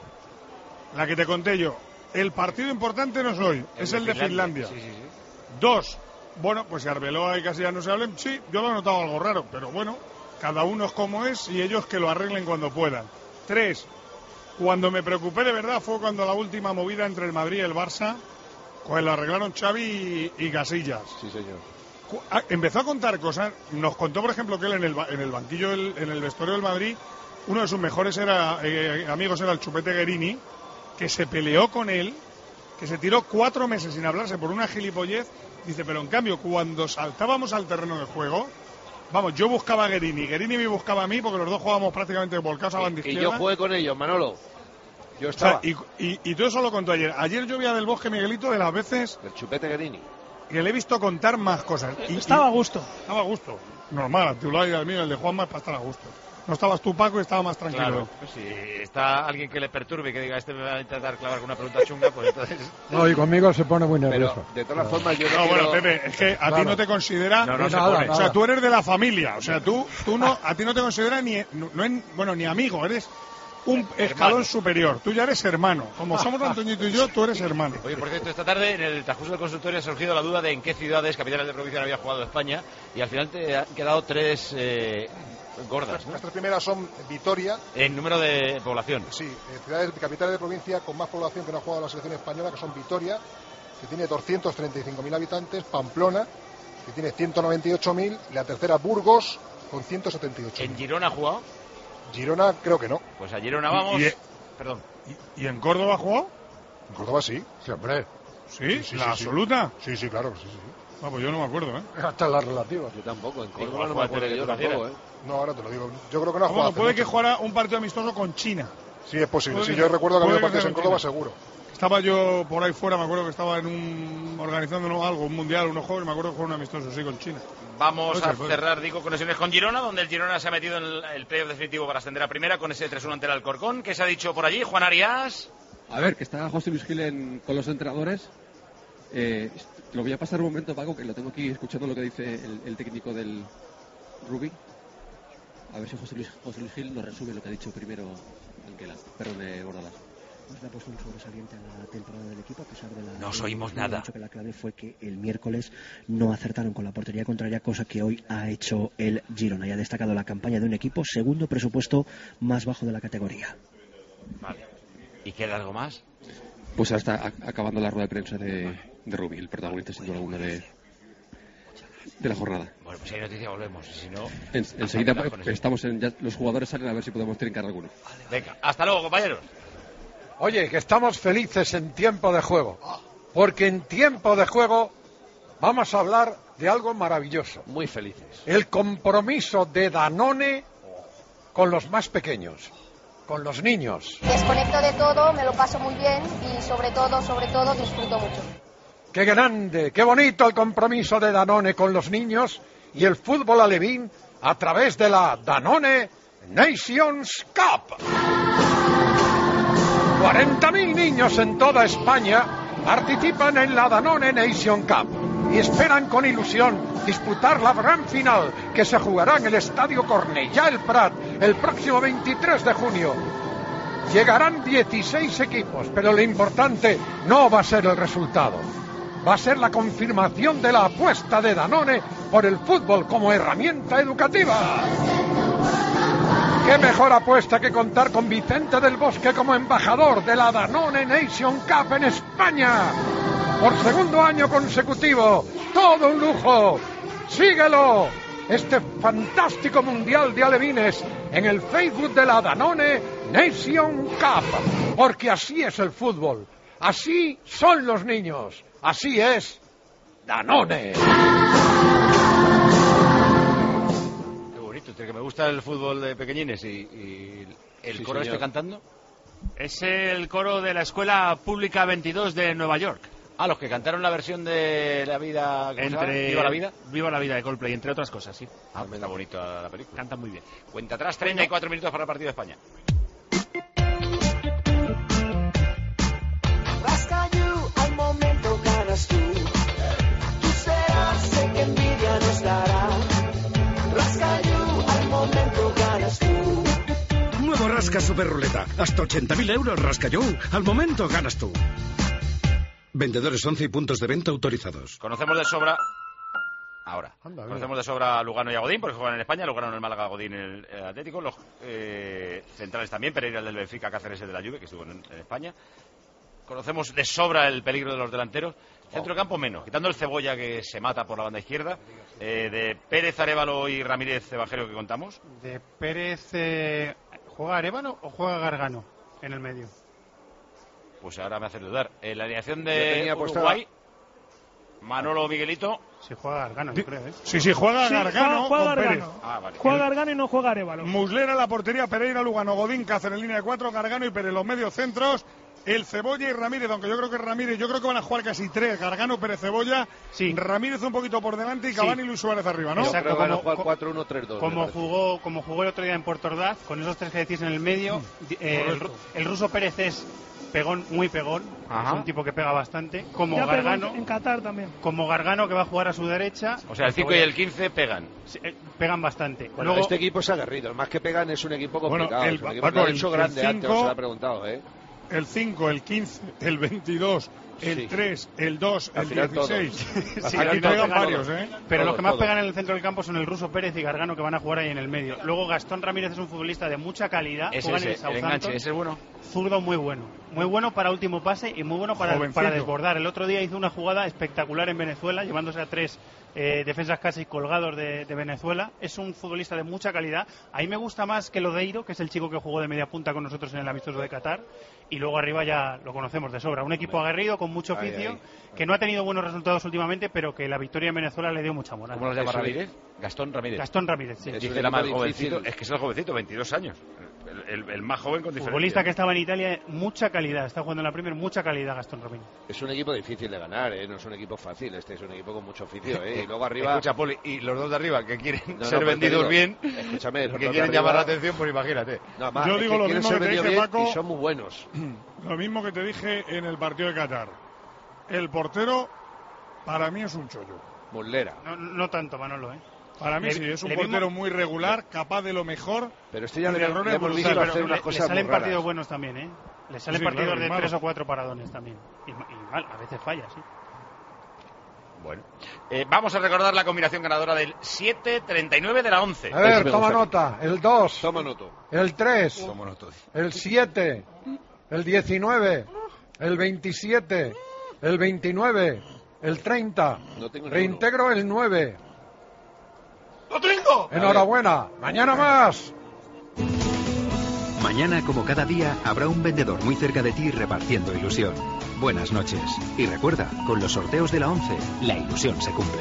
la que te conté yo. El partido importante no es hoy, es el de Finlandia. Sí, sí, sí. Dos, bueno, pues si Arbeloa y Casillas no se hablen, sí, yo lo he notado algo raro, pero bueno, cada uno es como es y ellos que lo arreglen cuando puedan. Tres, cuando me preocupé de verdad fue cuando la última movida entre el Madrid y el Barça, pues lo arreglaron Xavi y, y Casillas. Sí, señor. Cu- ah, Empezó a contar cosas, nos contó por ejemplo que él en el, ba- en el banquillo, del- en el vestuario del Madrid, uno de sus mejores era, eh, amigos era el Chupete Guerini, que se peleó con él, que se tiró cuatro meses sin hablarse por una gilipollez. Dice, pero en cambio, cuando saltábamos al terreno de juego, vamos, yo buscaba a Guerini, Guerini me buscaba a mí, porque los dos jugábamos prácticamente volcados a banda Y izquierda. yo jugué con ellos, Manolo. Yo O sea, estaba. y, y, y todo eso lo contó ayer. Ayer yo vi a Del Bosque, Miguelito, de las veces El Chupete Guerini. que le he visto contar más cosas. Y, Estaba y- a gusto. Estaba a gusto. Normal, tu lado y el mío, el de Juanma, es para estar a gusto. No estabas tú, Paco, y estaba más tranquilo. Claro, pues si está alguien que le perturbe y que diga, este me va a intentar clavar con una pregunta chunga, pues entonces... No, y conmigo se pone muy Pero, nervioso. de todas formas, yo no, No, quiero... bueno, Pepe, es que a ti Claro. no te considera... No, no Sí, se nada, pone. O sea, nada. tú eres de la familia. O sea, tú, tú no, a ti no te considera ni, no, no en- bueno, ni amigo, eres un escalón superior. Tú ya eres hermano. Como somos Antoñito y yo, tú eres hermano. Oye, por cierto, esta tarde en el transcurso del consultorio ha surgido la duda de en qué ciudades, capitales de provincia, no había jugado España, y al final te han quedado tres eh, gordas, ¿no? Nuestras primeras son Vitoria, En número de población. sí, eh, ciudades capitales de provincia con más población que no ha jugado la selección española, que son Vitoria, que tiene doscientos treinta y cinco mil habitantes, Pamplona, que tiene ciento noventa y ocho mil, y la tercera Burgos, con ciento setenta y ocho mil. ¿En Girona ha jugado? Girona creo que no. Pues a Girona vamos... Y- y- Perdón. ¿Y, y en Córdoba ha jugado? En Córdoba sí. Sí, hombre. ¿Sí? Sí, sí, ¿La sí, absoluta? Sí, sí, claro, sí, sí. Ah, pues yo no me acuerdo, ¿eh? Hasta las relativas. Yo tampoco, en Igual Córdoba no fue me antes de acuerdo que yo tú nacieras. tampoco, ¿eh? No, ahora te lo digo. Yo creo que no ha jugado. Bueno, hace puede que mucho. jugara un partido amistoso con China. Sí, es posible. puede Sí, que- yo recuerdo que había puede que partidos sea en con Córdoba China. seguro. Estaba yo por ahí fuera, me acuerdo que estaba en un organizando uno- algo, un mundial, unos juegos, y me acuerdo que fue un amistoso, sí, con China. Vamos Puede a ser, puede ser. cerrar, digo, conexiones con Girona, donde el Girona se ha metido en el, el playoff definitivo para ascender a primera con ese tres uno ante el Alcorcón. ¿Qué se ha dicho por allí? Juan Arias. A ver, que está José Luis Gil en- con los entrenadores Eh, lo voy a pasar un momento, Paco, que lo tengo aquí escuchando lo que dice el, el técnico del Rubí. A ver si José Luis, José Luis Gil nos resume lo que ha dicho primero Anquela, perdón, de Bordalas. Pues le ha puesto un sobresaliente a la temporada del equipo, a pesar de la... No os oímos nada. Dicho que la clave fue que el miércoles no acertaron con la portería contraria, cosa que hoy ha hecho el Girona y ha destacado la campaña de un equipo segundo presupuesto más bajo de la categoría. Vale. ¿Y queda algo más? Pues ahora está acabando la rueda de prensa de, de Rubí, el protagonista sin duda alguna de, de la jornada. Bueno, pues si hay noticia volvemos, y si no... En, enseguida estamos en... Ya, los jugadores salen a ver si podemos trincar alguno. Venga, hasta luego, compañeros. Oye, que estamos felices en tiempo de juego, porque en tiempo de juego vamos a hablar de algo maravilloso. Muy felices. El compromiso de Danone con los más pequeños, con los niños. Desconecto de todo, me lo paso muy bien y sobre todo, sobre todo, disfruto mucho. ¡Qué grande, qué bonito el compromiso de Danone con los niños y el fútbol alevín a través de la Danone Nations Cup! cuarenta mil niños en toda España participan en la Danone Nation Cup y esperan con ilusión disputar la gran final que se jugará en el Estadio Cornellà El Prat el próximo veintitrés de junio. Llegarán dieciséis equipos, pero lo importante no va a ser el resultado. Va a ser la confirmación de la apuesta de Danone por el fútbol como herramienta educativa. ¡Qué mejor apuesta que contar con Vicente del Bosque como embajador de la Danone Nation Cup en España! Por segundo año consecutivo, todo un lujo. ¡Síguelo! Este fantástico mundial de alevines en el Facebook de la Danone Nation Cup. Porque así es el fútbol, así son los niños, así es Danone. Que me gusta el fútbol de pequeñines y, y el Sí, coro señor. este cantando. Es el coro de la Escuela Pública veintidós de Nueva York. Ah, los que cantaron la versión de La Vida... ¿cómo se llama? Entre... ¿Viva la Vida? Viva la Vida de Coldplay, entre otras cosas, sí. Ah, está bonita la película. Canta muy bien. Cuenta atrás, treinta y cuatro minutos para el partido de España. Rasca you, al momento ganas tú. Tú serás, sé que envidia nos dará. Rasca you, al momento ganas tú. Nuevo Rasca Super Ruleta. Hasta ochenta mil euros Rasca You. Al momento ganas tú. Vendedores once y puntos de venta autorizados. Conocemos de sobra... Ahora. Conocemos de sobra a Lugano y a Godín, porque juegan en España. Lugano en el Málaga, Godín en el, el Atlético. Los eh, centrales también. Pereira el del Benfica, Cáceres el de la Juve, que estuvo en, en España. Conocemos de sobra el peligro de los delanteros. Centro de campo menos, quitando el Cebolla que se mata por la banda izquierda. Eh, de Pérez, Arévalo y Ramírez Evangelio que contamos. De Pérez, eh, ¿juega Arévalo o juega Gargano en el medio? Pues ahora me hace dudar. En la alineación Yo de tenía puesta- Uruguay, Manolo Miguelito. Si juega Gargano, yo creo, ¿eh? Sí, sí, juega Sí, Gargano juega- juega con Pérez. Gargano. Ah, vale. Juega Gargano y no juega Arévalo. Muslera en la portería, Pereira, Lugano, Godín, Cáceres en línea de cuatro, Gargano y Pérez los medios centros. El Cebolla y Ramírez, aunque yo creo que Ramírez, yo creo que van a jugar casi tres, Gargano, Pérez, Cebolla, Ramírez un poquito por delante y Cavani y Luis Suárez arriba, ¿no? Exacto, Creo que van a como- jugar co- cuatro uno tres dos. Como jugó, como jugó el otro día en Puerto Ordaz, con esos tres que decís en el medio, di- eh, el, ru- el ruso Pérez es pegón, muy pegón, Ajá. es un tipo que pega bastante, como Ya pegó Gargano, en Qatar también. como Gargano que va a jugar a su derecha. O sea, el cinco y el quince pegan. Sí, eh, pegan bastante. Bueno, Luego, este equipo es aguerrido. El más que pegan es un equipo complicado. el- es un equipo Paco, que lo ha el- hecho el grande antes, cinco- os lo ha preguntado, ¿eh? El cinco, el quince, el veintidós, el Sí. tres, el dos, Al el final todos. dieciséis. Al Sí, final Aquí todos, pegan todos. varios, ¿eh? pero Todo, los que más todo. pegan en el centro del campo son el ruso Pérez y Gargano que van a jugar ahí en el medio. Luego Gastón Ramírez es un futbolista de mucha calidad, Ese, juega en ese, el el Southampton. enganche, ese es bueno. Zurdo muy bueno, muy bueno para último pase y muy bueno para, Jovencito. para desbordar. El otro día hizo una jugada espectacular en Venezuela, llevándose a tres eh, defensas casi colgados de, de Venezuela. Es un futbolista de mucha calidad. A mí me gusta más que Lodeiro, que es el chico que jugó de media punta con nosotros en el amistoso de Qatar. Y luego arriba ya lo conocemos de sobra. Un equipo aguerrido, con mucho Ahí, oficio, ahí. que no ha tenido buenos resultados últimamente, pero que la victoria en Venezuela le dio mucha moral. ¿Cómo los llama Eso es. Ramírez? Gastón Ramírez. Gastón Ramírez, sí. Es un Dice la más equipo jovencito. difícil. Es que es el jovencito, veintidós años. El, el- el más joven con diferencia. Futbolista que estaba en Italia, mucha calidad. Está jugando en la Premier, mucha calidad Gastón Ramírez. Es un equipo difícil de ganar, ¿eh? No es un equipo fácil. Este es un equipo con mucho oficio, ¿eh? Y luego arriba... Escucha, Poli, y los dos de arriba que quieren No, no, ser pues te vendidos digo, bien, escúchame, los que dos de quieren arriba- llamar la atención, pues imagínate. No, más, Yo es digo que lo quieren mismo ser que te vendidos dije, bien Paco. y son muy buenos. Lo mismo que te dije en el partido de Qatar. El portero para mí es un chollo. Muslera. No, no tanto, Manolo, ¿eh? Para mí le, sí, es un le portero vimos... muy regular, capaz de lo mejor. Pero este ya le, errores le hemos visto brutales. hacer unas le, cosas le salen muy raras. partidos buenos también, ¿eh? Le salen Sí, partidos claro, de malo. tres o cuatro paradones también. Y, y mal, a veces falla, sí. Bueno, eh, vamos a recordar la combinación ganadora del siete treinta y nueve de la once. A ver, toma nota. El dos. Toma nota. El tres. Toma nota. El siete. El diecinueve. El veintisiete. El veintinueve. El treinta. No tengo Reintegro el nueve. ¡Lo tengo! Enhorabuena. Mañana más. Mañana, como cada día, habrá un vendedor muy cerca de ti repartiendo ilusión. Buenas noches. Y recuerda, con los sorteos de la once, la ilusión se cumple.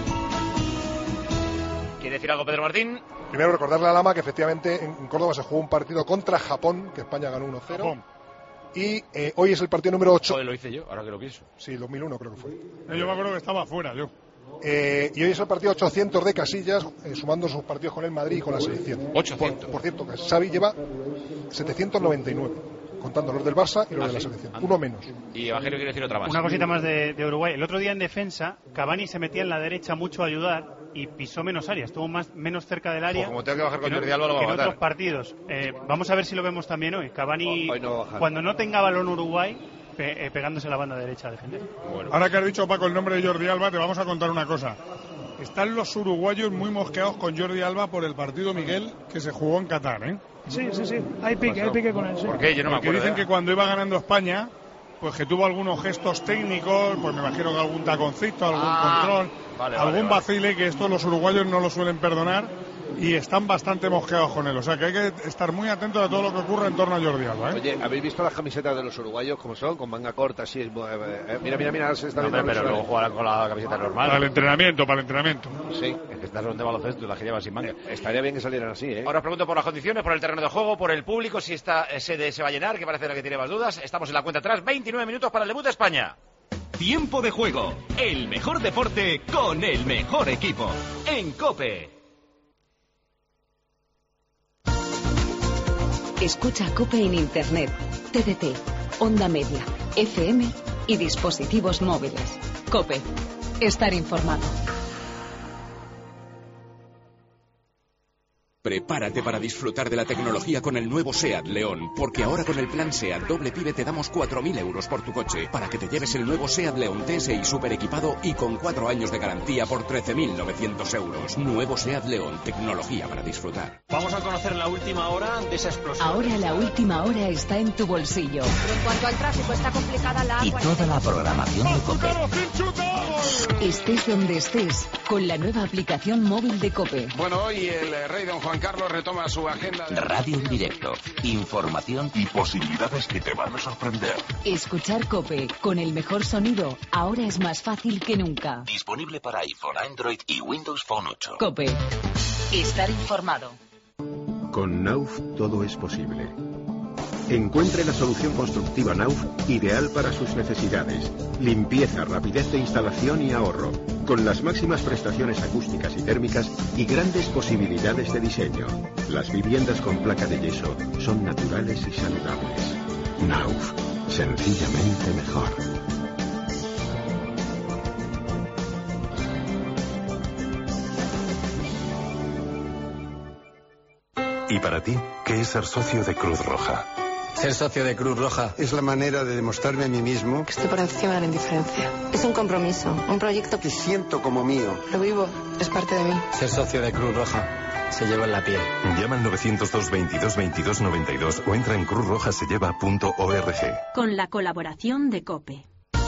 ¿Quiere decir algo, Pedro Martín? Primero recordarle a Lama que efectivamente en Córdoba se jugó un partido contra Japón, que España ganó uno cero. Japón. Y eh, hoy es el partido número ocho. Joder, lo hice yo, ahora que lo pienso. Sí, dos mil uno creo que fue. Eh, Yo me acuerdo que estaba afuera, yo. Eh, y hoy es el partido ochocientos de Casillas, eh, sumando sus partidos con el Madrid y con la selección. ochocientos. Por, por cierto, que Xavi lleva setecientos noventa y nueve, contando los del Barça y los ¿Ah, de la sí? selección. Anda. Uno menos. Y Evangelio quiere decir otra más. Una cosita más de, de Uruguay. El otro día en defensa, Cavani se metía en la derecha mucho a ayudar y pisó menos área. Estuvo más menos cerca del área. Pues como tengo que bajar con que en- Jordi Alba, lo va a que en matar. otros partidos. Eh, vamos a ver si lo vemos también hoy. Cavani, Hoy no va a bajar. cuando no tenga balón Uruguay, pe- eh, pegándose a la banda derecha a defender. Bueno. Ahora que has dicho, Paco, el nombre de Jordi Alba, te vamos a contar una cosa. Están los uruguayos muy mosqueados con Jordi Alba por el partido, Miguel, que se jugó en Qatar, ¿eh? Sí, sí, sí. Hay pique, hay pique con él. Sí. ¿Por qué? Yo no me Porque acuerdo. dicen ¿eh? que cuando iba ganando España, pues que tuvo algunos gestos técnicos, pues me imagino que algún taconcito, algún Ah, control, vale, algún vale, vale. vacile, que esto los uruguayos no lo suelen perdonar y están bastante mosqueados con él. O sea que hay que estar muy atentos a todo lo que ocurra en torno a Jordi Alba, ¿eh? Oye, ¿habéis visto las camisetas de los uruguayos como son? Con manga corta, así. eh, eh, mira, mira, mira. Se está No, hombre, viendo pero los- luego jugarán con la camiseta normal. Para el entrenamiento, para el entrenamiento. Sí. Es que estas son de baloncesto, las que llevan sin manga. Estaría bien que salieran así, ¿eh? Ahora os pregunto por las condiciones, por el terreno de juego, por el público, si esta sede se va a llenar, que parece la que tiene más dudas. Estamos en la cuenta atrás, veintinueve minutos para el debut de España. Tiempo de juego. El mejor deporte con el mejor equipo. En COPE. Escucha COPE en Internet, T D T, Onda Media, F M y dispositivos móviles. COPE. Estar informado. Prepárate para disfrutar de la tecnología con el nuevo SEAT León, porque ahora con el plan SEAT doble PIBE te damos cuatro mil euros por tu coche, para que te lleves el nuevo SEAT León T S I super equipado y con cuatro años de garantía por trece mil novecientos euros. Nuevo SEAT León, tecnología para disfrutar. Vamos a conocer la última hora de esa explosión. Ahora la última hora está en tu bolsillo. En cuanto al tráfico, está complicada la Y toda la programación de COPE. Estés donde estés, con la nueva aplicación móvil de COPE. Bueno, hoy el eh, rey don Juan Carlos retoma su agenda de... Radio en directo, información y posibilidades que te van a sorprender. Escuchar COPE con el mejor sonido ahora es más fácil que nunca. Disponible para iPhone, Android y Windows Phone ocho. COPE. Estar informado. Con Nauf todo es posible. Encuentre la solución constructiva Nauf ideal para sus necesidades. Limpieza, rapidez de instalación y ahorro. Con las máximas prestaciones acústicas y térmicas y grandes posibilidades de diseño. Las viviendas con placa de yeso son naturales y saludables. Nauf. Sencillamente mejor. ¿Y para ti, qué es ser socio de Cruz Roja? Ser socio de Cruz Roja es la manera de demostrarme a mí mismo Estoy por encima de la indiferencia. Es un compromiso, un proyecto que siento como mío. Lo vivo, es parte de mí. Ser socio de Cruz Roja se lleva en la piel. Llama al novecientos dos veintidós veintidós noventa y dos o entra en cruz roja se lleva punto org. Con la colaboración de COPE.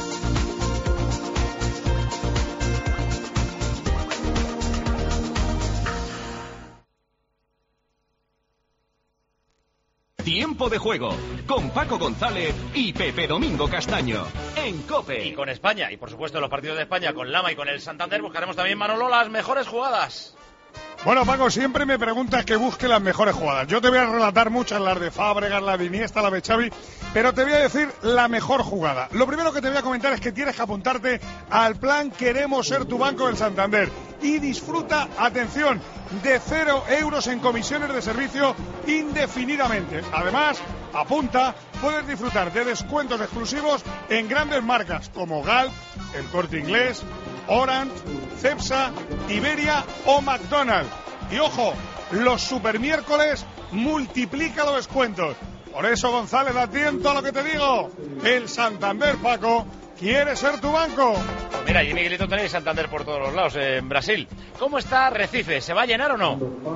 Tiempo de juego con Paco González y Pepe Domingo Castaño en COPE. Y con España, y por supuesto los partidos de España con Lama y con el Santander, buscaremos también, Manolo, las mejores jugadas. Bueno, Paco, siempre me preguntas que busque las mejores jugadas. Yo te voy a relatar muchas, las de Fábregas, la de Iniesta, la de Xavi, pero te voy a decir la mejor jugada. Lo primero que te voy a comentar es que tienes que apuntarte al plan Queremos Ser Tu Banco del Santander y disfruta, atención, de cero euros en comisiones de servicio indefinidamente. Además, apunta puedes disfrutar de descuentos exclusivos en grandes marcas como Galp, El Corte Inglés, Orange, Cepsa, Iberia o McDonald's. Y ojo, los supermiércoles multiplica los descuentos. Por eso, González, atiento a lo que te digo. El Santander, Paco, quiere ser tu banco. Pues mira, y Miguelito, tenéis Santander por todos los lados en Brasil. ¿Cómo está Recife? ¿Se va a llenar o no?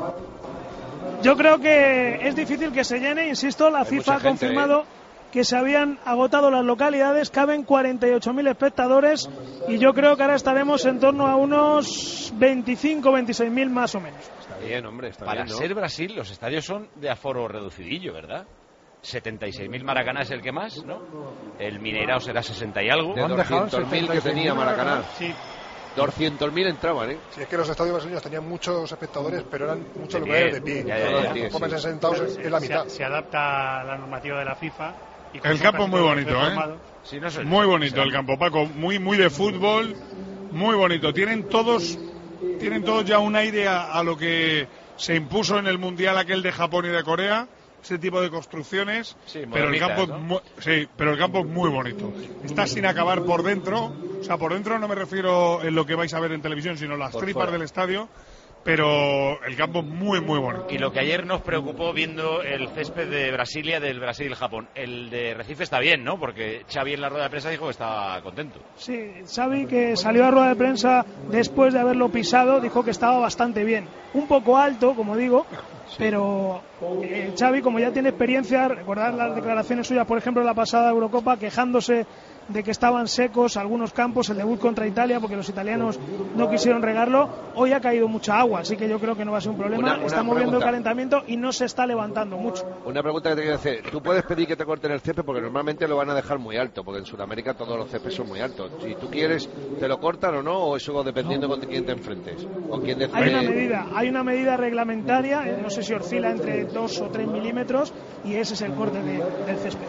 Yo creo que es difícil que se llene, insisto, la Hay FIFA mucha ha gente, confirmado ¿eh? que se habían agotado las localidades, caben cuarenta y ocho mil espectadores y yo creo que ahora estaremos en torno a unos veinticinco, veintiséis mil más o menos. Está bien, hombre, está Para bien, ¿no? ser Brasil, los estadios son de aforo reducidillo, ¿verdad? setenta y seis mil Maracaná es el que más, ¿no? El Mineirao será sesenta y algo. De doscientos mil que tenía Maracaná. Sí. doscientos mil entraban, ¿eh? Si es que los estadios brasileños tenían muchos espectadores, pero eran muchos De lugares pie. de pie. Ya, ya, Todos ya, los ya, pónganse sí. sentados en- en la mitad. Se, se adapta a la normativa de la FIFA. Y con El eso campo casi muy todo bonito, reformado. ¿eh? Sí, no sé. Muy bonito el campo, Paco, muy muy de fútbol, muy bonito. Tienen todos tienen todos ya un aire a, a lo que se impuso en el Mundial aquel de Japón y de Corea, ese tipo de construcciones, Sí, pero el modernitas, campo ¿no? es muy, sí, pero el campo es muy bonito. Está sin acabar por dentro, o sea, por dentro no me refiero en lo que vais a ver en televisión, sino las Por tripas fuera. del estadio, pero el campo es muy muy bonito. Y lo que ayer nos preocupó viendo el césped de Brasilia, del Brasil y Japón, el de Recife está bien, ¿no? Porque Xavi en la rueda de prensa dijo que estaba contento. Sí, Xavi, que salió a rueda de prensa después de haberlo pisado, dijo que estaba bastante bien. Un poco alto, como digo, pero eh, Xavi, como ya tiene experiencia, recordad las declaraciones suyas, por ejemplo, en la pasada Eurocopa, quejándose de que estaban secos algunos campos, el debut contra Italia, porque los italianos no quisieron regarlo. Hoy ha caído mucha agua, así que yo creo que no va a ser un problema. Una- una está moviendo el pregunta. calentamiento y no se está levantando mucho. Una pregunta que te quiero hacer. Tú puedes pedir que te corten el césped porque normalmente lo van a dejar muy alto, porque en Sudamérica todos los céspedes son muy altos. Si tú quieres, ¿te lo cortan o no? ¿O eso dependiendo con quién te enfrentes? ¿O quién Hay una decide? medida, hay una medida reglamentaria, eh, no sé si oscila entre dos o tres milímetros, y ese es el corte de- del césped.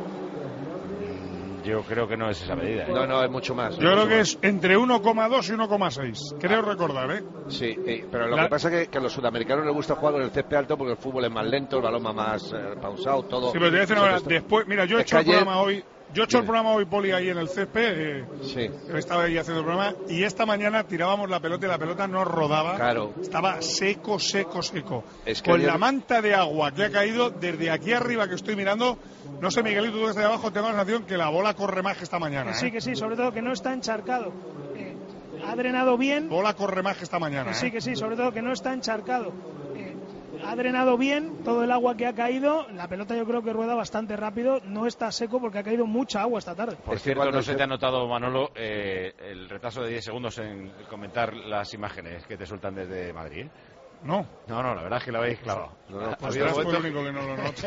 Yo creo que no es esa medida. ¿eh? No, no, es mucho más. Yo creo que es entre uno coma dos y uno coma seis, creo recordar, ¿eh? Sí, eh, pero lo La- que pasa es que, que a los sudamericanos les gusta jugar con el césped alto porque el fútbol es más lento, el balón va más eh, pausado, todo. Sí, pero te voy a decir una Eso cosa, que está- después, mira, yo he Es hecho que el ayer- programa hoy, yo he hecho el Dime. programa hoy, Poli, ahí en el césped, eh, Sí, yo estaba ahí haciendo el programa, y esta mañana tirábamos la pelota y la pelota no rodaba, claro. estaba seco, seco, seco. Es que Con ayer- la manta de agua que ha caído desde aquí arriba que estoy mirando, no sé, Miguelito, tú desde ahí abajo tengo la sensación que la bola corre más que esta mañana, Que sí, ¿eh? que sí, sobre todo que no está encharcado. Eh, ha drenado bien. Bola corre más que esta mañana, Que sí, ¿eh? que sí, sobre todo que no está encharcado. Eh, ha drenado bien todo el agua que ha caído. La pelota yo creo que rueda bastante rápido. No está seco porque ha caído mucha agua esta tarde. Por Es que cierto, cuando no se se- te ha notado, Manolo, eh, el retraso de diez segundos en comentar las imágenes que te sueltan desde Madrid. ¿eh? No. No, no, la verdad es que lo habéis clavado. No, no, Pues Había serás tú el momentos- único que no lo nota.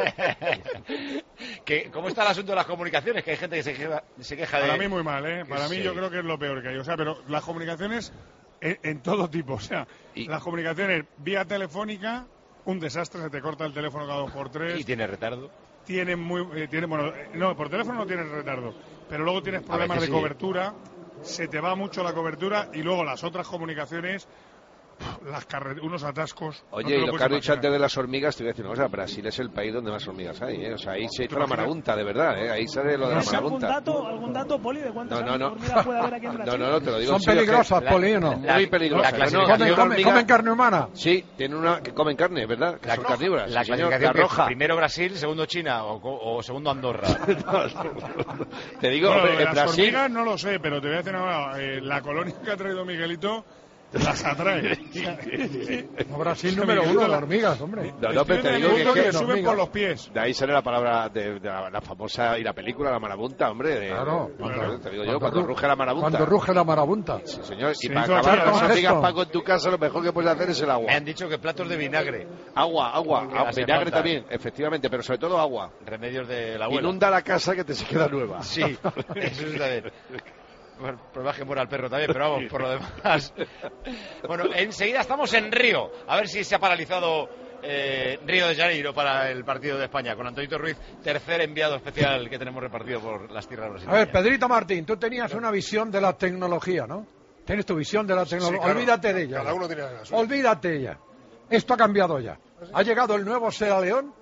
que, ¿Cómo está el asunto de las comunicaciones? Que hay gente que se queja, se queja de... Para mí muy mal, ¿eh? Para mí sí. yo creo que es lo peor que hay. O sea, pero las comunicaciones en, en todo tipo. O sea, Y- las comunicaciones vía telefónica, un desastre, se te corta el teléfono cada dos por tres. Y tiene retardo. Tienen muy, eh, tienen, bueno, eh, no, por teléfono no tienes retardo, pero luego tienes problemas de veces sí. cobertura, se te va mucho la cobertura y luego las otras comunicaciones, las carre- unos atascos. no Oye, te y lo lo que puedes has dicho imaginar. antes de las hormigas, te voy a decir una cosa, Brasil es el país donde más hormigas hay, ¿eh? O sea, ahí se hizo la imaginas? marabunta, de verdad, ¿eh? Ahí sale lo de la ¿Tienes algún marabunta. dato, algún dato, Poli, de cuántas No, no, no. hormigas puede haber aquí en No, Brasil? no, no, te lo digo Son en serio, peligrosas, que- Poli, ¿o no? la- Muy peligrosas. la No, no, clasificación- ¿Comen, una comen- hormiga- comen carne humana? Sí, tienen una que comen carne, ¿verdad? Que La, son carnívoras. la sí, señor, clasificación la que roja. primero Brasil, segundo China o, co- o segundo Andorra. Te digo, Bueno, lo hombre, de en las Brasil... hormigas no lo sé, pero te voy a decir una cosa, eh, la colonia que ha traído Miguelito las atrae. No, Brasil número uno de hormigas, hombre. No, no, pero te Estoy en digo el que, mundo que que suben hormigas. por los pies. de ahí sale la palabra de, de la, la famosa y la película La Marabunta, hombre. De, Claro. de- Cuando- te digo yo, cuando ru- ruge la marabunta. Cuando ruge la marabunta. Sí, señor. Se Y para hizo acabar así, con las además. hormigas, Esto. Paco, en tu casa, lo mejor que puedes hacer es el agua. Me han dicho que platos de vinagre, Agua, agua. Que Ah, hace vinagre falta. también, efectivamente, pero sobre todo agua. remedios de la abuela. Inunda la casa que te se queda nueva. Sí, eso está bien. Bueno, por más que muera el perro también, pero vamos, por lo demás. Bueno, enseguida estamos en Río. A ver si se ha paralizado eh, Río de Janeiro para el partido de España. Con Antonito Ruiz, tercer enviado especial que tenemos repartido por las tierras A brasileñas. ver, Pedrito Martín, tú tenías una visión de la tecnología, ¿no? Tienes tu visión de la tecnología. Sí, claro. Olvídate de ella. Cada uno tiene la suya. Olvídate de ella. Esto ha cambiado ya. Ha llegado el nuevo Sierra León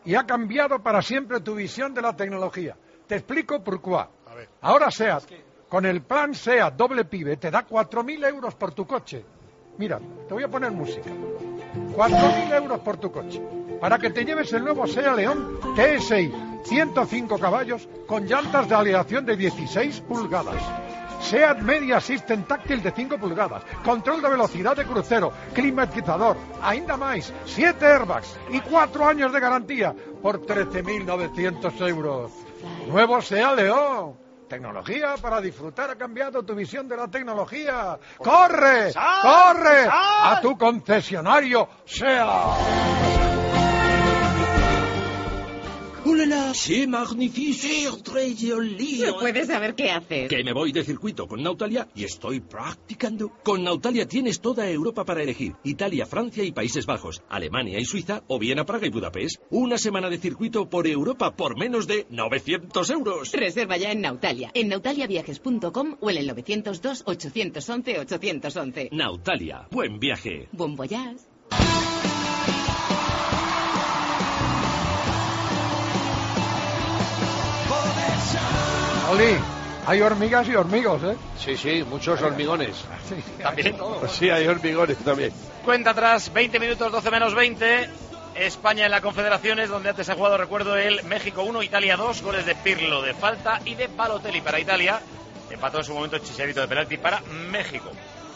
y ha cambiado para siempre tu visión de la tecnología. Te explico por qué. Ahora SEAT, con el plan SEAT doble pibe, te da cuatro mil euros por tu coche. Mira, te voy a poner música. cuatro mil euros por tu coche, para que te lleves el nuevo SEAT León T S I, ciento cinco caballos, con llantas de aleación de dieciséis pulgadas. SEAT Media System táctil de cinco pulgadas, control de velocidad de crucero, climatizador, ainda más, siete airbags y cuatro años de garantía por trece mil novecientos euros. Nuevo SEAT León. Tecnología para disfrutar. Ha cambiado tu visión de la tecnología. ¡Corre! ¡Corre! A tu concesionario SEAT. ¡Oh, la, la! ¡C'est magnifique! ¡C'est très joli! ¿Se puede saber qué haces? Que me voy de circuito con Nautalia y estoy practicando. Con Nautalia tienes toda Europa para elegir. Italia, Francia y Países Bajos, Alemania y Suiza, o bien a Praga y Budapest. Una semana de circuito por Europa por menos de novecientos euros. Reserva ya en Nautalia, en nautaliaviajes punto com o en el novecientos dos, ochocientos once, ochocientos once. Nautalia. Buen viaje. Bon voyage. Oli, hay hormigas y hormigos, ¿eh? Sí, sí, muchos hormigones. Sí, También. Sí, hay hormigones también. Cuenta atrás, veinte minutos, doce menos veinte. España en la Confederaciones, donde antes ha jugado, recuerdo, el México uno, Italia dos, goles de Pirlo de falta y de Balotelli para Italia. Empató en su momento Chicharito de penalti para México.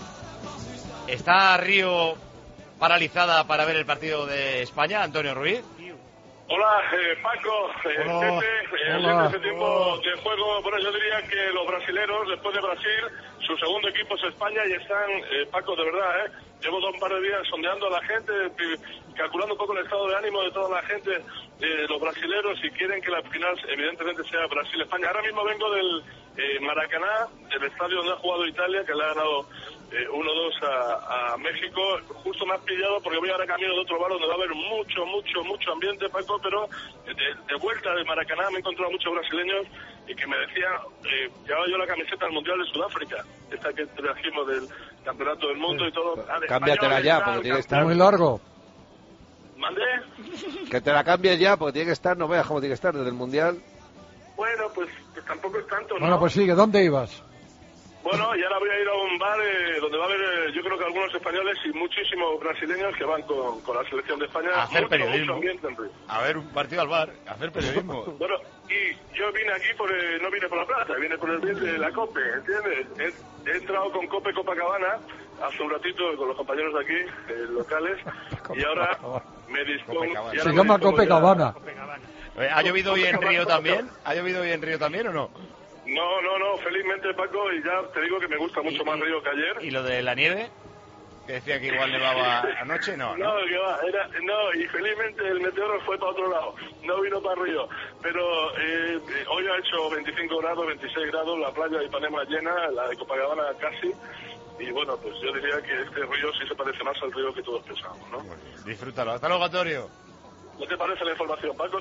¿Está Río paralizada para ver el partido de España, Antonio Ruiz? Hola, eh, Paco, eh, Hola. Pepe, eh, Hola. ese tiempo de juego, bueno, yo diría que los brasileros, después de Brasil, su segundo equipo es España y están, eh, Paco, de verdad, eh, llevo dos un par de días sondeando a la gente, eh, calculando un poco el estado de ánimo de toda la gente, eh, los brasileros, y quieren que la final evidentemente sea Brasil-España. Ahora mismo vengo del eh, Maracaná, del estadio donde ha jugado Italia, que le ha ganado eh, uno dos a, a México. Justo me has pillado porque voy ahora camino de otro bar donde va a haber mucho, mucho, mucho ambiente, Paco, pero de, de vuelta de Maracaná me he encontrado muchos brasileños y que me decían, eh, llevaba yo la camiseta del Mundial de Sudáfrica, esta que trajimos del Campeonato del Mundo y todo. Ah, Cámbiatela ya, porque tiene que estar... Muy largo. ¿Mandé? Que te la cambies ya, porque tiene que estar, no veas cómo tiene que estar desde el Mundial. Bueno, pues, pues tampoco es tanto, ¿no? Bueno, pues sigue. ¿Dónde ibas? Bueno, y ahora voy a ir a un bar eh, donde va a haber, eh, yo creo que algunos españoles y muchísimos brasileños que van con, con la selección de España. A hacer mucho, periodismo. Mucho ambiente en Río. A ver un partido al bar, a hacer periodismo. Bueno, y yo vine aquí, por eh, no vine por la plata, vine por el bien de la COPE, ¿entiendes? He, he entrado con COPE Copacabana hace un ratito con los compañeros de aquí, eh, locales, y ahora me dispongo... y ahora Se me llama dispongo Copacabana. ya- ¿Ha llovido hoy en Río también? ¿Ha llovido hoy en Río también o no? No, no, no, felizmente, Paco, y ya te digo que me gusta mucho más Río que ayer. ¿Y lo de la nieve? Que decía que igual nevaba anoche, no, ¿no? No, que va, era, no, y felizmente el meteoro fue para otro lado, no vino para Río. Pero eh, hoy ha hecho veinticinco grados, veintiséis grados, la playa de Ipanema llena, la de Copacabana casi. Y bueno, pues yo diría que este río sí se parece más al río que todos pensamos, ¿no? Disfrútalo. Hasta luego, Antonio. ¿No te parece la información, Paco?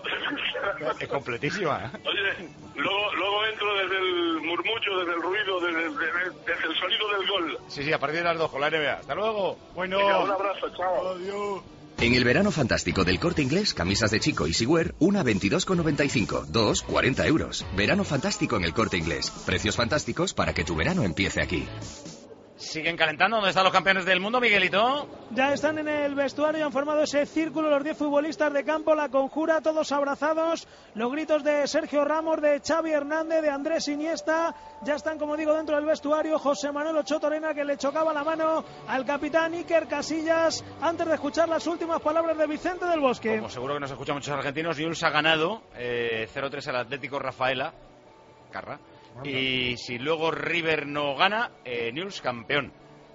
Es completísima, ¿eh? Oye, luego, luego entro desde el murmullo, desde el ruido, desde, desde, desde el sonido del gol. Sí, sí, a partir de las dos con la N B A. Hasta luego. Bueno. Venga, un abrazo, chao. Adiós. En el verano fantástico del Corte Inglés, camisas de chico y Easywear, una veintidós con noventa y cinco, dos, cuarenta euros. Verano fantástico en el Corte Inglés. Precios fantásticos para que tu verano empiece aquí. Siguen calentando. ¿Dónde están los campeones del mundo, Miguelito? Ya están en el vestuario y han formado ese círculo los diez futbolistas de campo, la conjura, todos abrazados. Los gritos de Sergio Ramos, de Xavi Hernández, de Andrés Iniesta. Ya están, como digo, dentro del vestuario. José Manuel Ochoa Torena, que le chocaba la mano al capitán Iker Casillas antes de escuchar las últimas palabras de Vicente del Bosque. Como seguro que nos escuchan muchos argentinos, Newell's ha ganado eh, cero tres al Atlético Rafaela Carra. Y si luego River no gana, eh, Newell's campeón.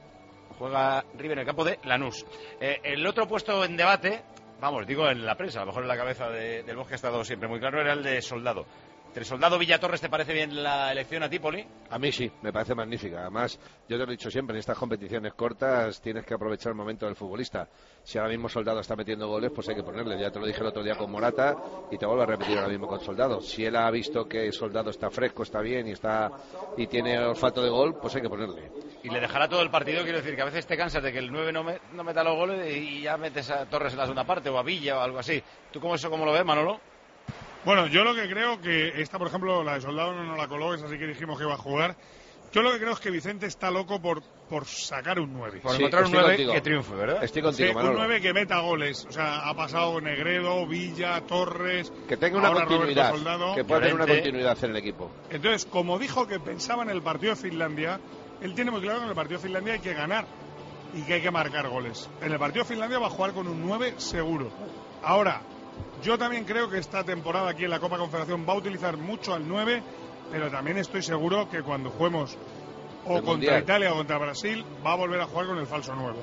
Juega River en el campo de Lanús. Eh, el otro puesto en debate, vamos, digo en la prensa, a lo mejor en la cabeza de, del Bosque ha estado siempre muy claro, era el de Soldado. ¿Entre Soldado Villatorres te parece bien la elección a ti, Poli? A mí sí, me parece magnífica. Además, yo te lo he dicho siempre, en estas competiciones cortas tienes que aprovechar el momento del futbolista. Si ahora mismo Soldado está metiendo goles, pues hay que ponerle. Ya te lo dije el otro día con Morata y te vuelvo a repetir ahora mismo con Soldado. Si él ha visto que Soldado está fresco, está bien y está y tiene olfato de gol, pues hay que ponerle. Y le dejará todo el partido, quiero decir que a veces te cansas de que el nueve no, me, no meta los goles y ya metes a Torres en la segunda parte o a Villa o algo así. ¿Tú cómo eso cómo lo ves, Manolo? Bueno, yo lo que creo que esta, por ejemplo, la de Soldado no nos la coló, esa sí que dijimos que iba a jugar. Yo lo que creo es que Vicente está loco por, por sacar un nueve. Por sí, encontrar un nueve contigo. Que triunfe, ¿verdad? Estoy contigo, sí, Manolo. Un nueve que meta goles. O sea, ha pasado Negredo, Villa, Torres... Que tenga una continuidad, Soldado, que pueda tener una continuidad en el equipo. Entonces, como dijo que pensaba en el partido de Finlandia, él tiene muy claro que en el partido de Finlandia hay que ganar y que hay que marcar goles. En el partido de Finlandia va a jugar con un nueve seguro. Ahora, yo también creo que esta temporada aquí en la Copa Confederación va a utilizar mucho al nueve, pero también estoy seguro que cuando juguemos o contra mundial. Italia o contra Brasil va a volver a jugar con el falso nueve,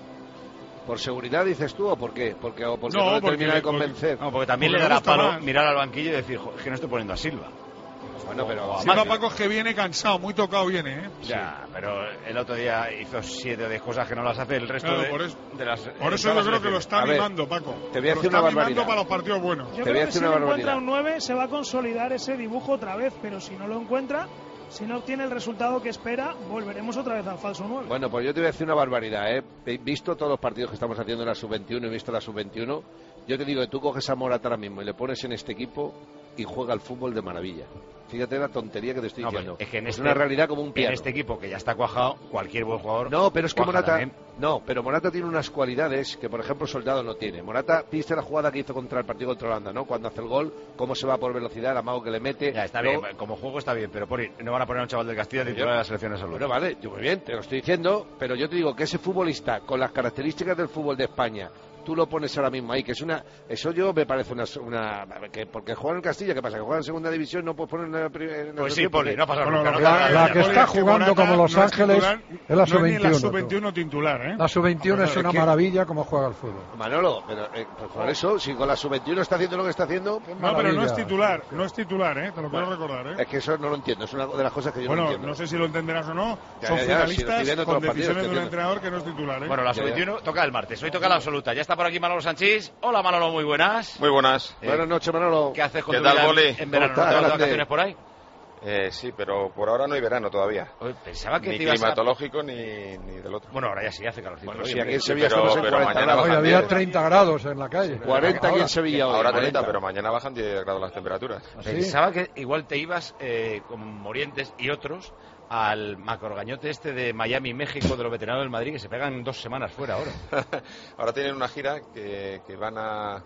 ¿eh? ¿Por seguridad dices tú o por qué? Porque, o porque no, no le porque, termina de convencer. Porque, no, porque también porque le dará palo más. Mirar al banquillo y decir, es que no estoy poniendo a Silva. Bueno, pero Silva, Paco, es que viene cansado, muy tocado viene, ¿eh? Ya, sí. Pero el otro día hizo siete o diez cosas que no las hace el resto claro, de, por eso, de las... Por eso yo creo que lo está animando, Paco. Te voy a decir una barbaridad. Para los partidos buenos. Yo te creo que si no encuentra un nueve se va a consolidar ese dibujo otra vez, pero si no lo encuentra, si no obtiene el resultado que espera, volveremos otra vez al falso nueve. Bueno, pues yo te voy a decir una barbaridad, ¿eh? Visto todos los partidos que estamos haciendo en la sub veintiuno y visto la sub veintiuno, yo te digo que tú coges a Morata ahora mismo y le pones en este equipo y juega al fútbol de maravilla. Fíjate la tontería que te estoy no, diciendo. Es, que en es este, una realidad como un piano. En este equipo que ya está cuajado, cualquier buen jugador. No, pero es que Morata. También. No, pero Morata tiene unas cualidades que, por ejemplo, Soldado no tiene. Morata, viste la jugada que hizo contra el partido contra Holanda, ¿no? Cuando hace el gol, cómo se va por velocidad, el amago que le mete. Ya, está Luego, bien, como juego está bien, pero por ir, no van a poner a un chaval del Castilla titular de la selección absoluta. Bueno, vale, yo muy bien, te lo estoy diciendo, pero yo te digo que ese futbolista, con las características del fútbol de España, tú lo pones ahora mismo ahí, que es una... Eso yo me parece una... una que porque juega en el Castilla, ¿qué pasa? ¿Que juega en segunda división? ¿No puedes poner en la primera? Pues sí, Poli, no pasa bueno, nunca. La, la, la que está jugando como Los Ángeles es la sub veintiuno. La sub veintiuno titular, ¿eh? La sub veintiuno es una maravilla como juega el fútbol. Manolo, pero eh, pues por eso, si con la sub veintiuno está haciendo lo que está haciendo... No, pero no es titular, no es titular, ¿eh? Te lo quiero recordar, ¿eh? Es que eso no lo entiendo, es una de las cosas que yo bueno, no entiendo. Bueno, no sé si lo entenderás o no, ya, son ya, ya, finalistas si con decisiones de un entrenador que no es titular, ¿eh? Bueno, la sub veintiuno toca el martes, hoy toca la absoluta. Ya está por aquí Manolo Sanchís. Hola Manolo, muy buenas. Muy buenas. Eh, buenas noches, Manolo. ¿Qué haces con ¿Qué tu tal, vida Boli? en verano? ¿No te vas de vacaciones por ahí? Eh, sí, pero por ahora no hay verano todavía. Oye, pensaba que ni te ibas climatológico a... ni, ni del otro. Bueno, ahora ya sí hace calorcito. Bueno, sí, sí, aquí en Sevilla estamos en cuarenta grados. Hoy había treinta grados en la calle. cuarenta aquí en Sevilla hoy. Ahora treinta, pero mañana bajan diez grados las temperaturas. ¿Sí? Pensaba que igual te ibas eh, con Morientes y otros al macrogañote este de Miami, México, de los veteranos del Madrid, que se pegan dos semanas fuera ahora. Ahora tienen una gira que, que van a...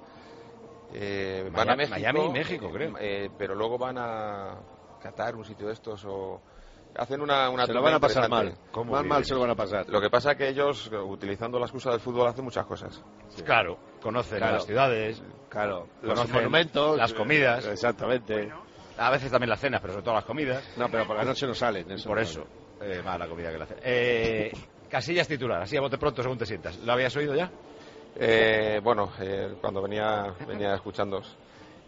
Eh, van Miami, a México, Miami y México, creo. Eh, pero luego van a Qatar, un sitio de estos, o hacen una, una se lo van a pasar mal. Más mal se lo van a pasar. Lo que pasa es que ellos, utilizando la excusa del fútbol, hacen muchas cosas. Sí. Claro, conocen claro. las ciudades, claro, los monumentos, las comidas. Exactamente. Bueno, a veces también las cenas, pero sobre todo las comidas. No, pero por la noche no salen. Eso por no eso, eh, más la comida que la cena. Eh, Casillas titular, así a bote pronto según te sientas. ¿Lo habías oído ya? Eh, bueno, eh, cuando venía venía escuchándoos.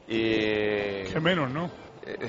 Y... Qué menos, ¿no? eh,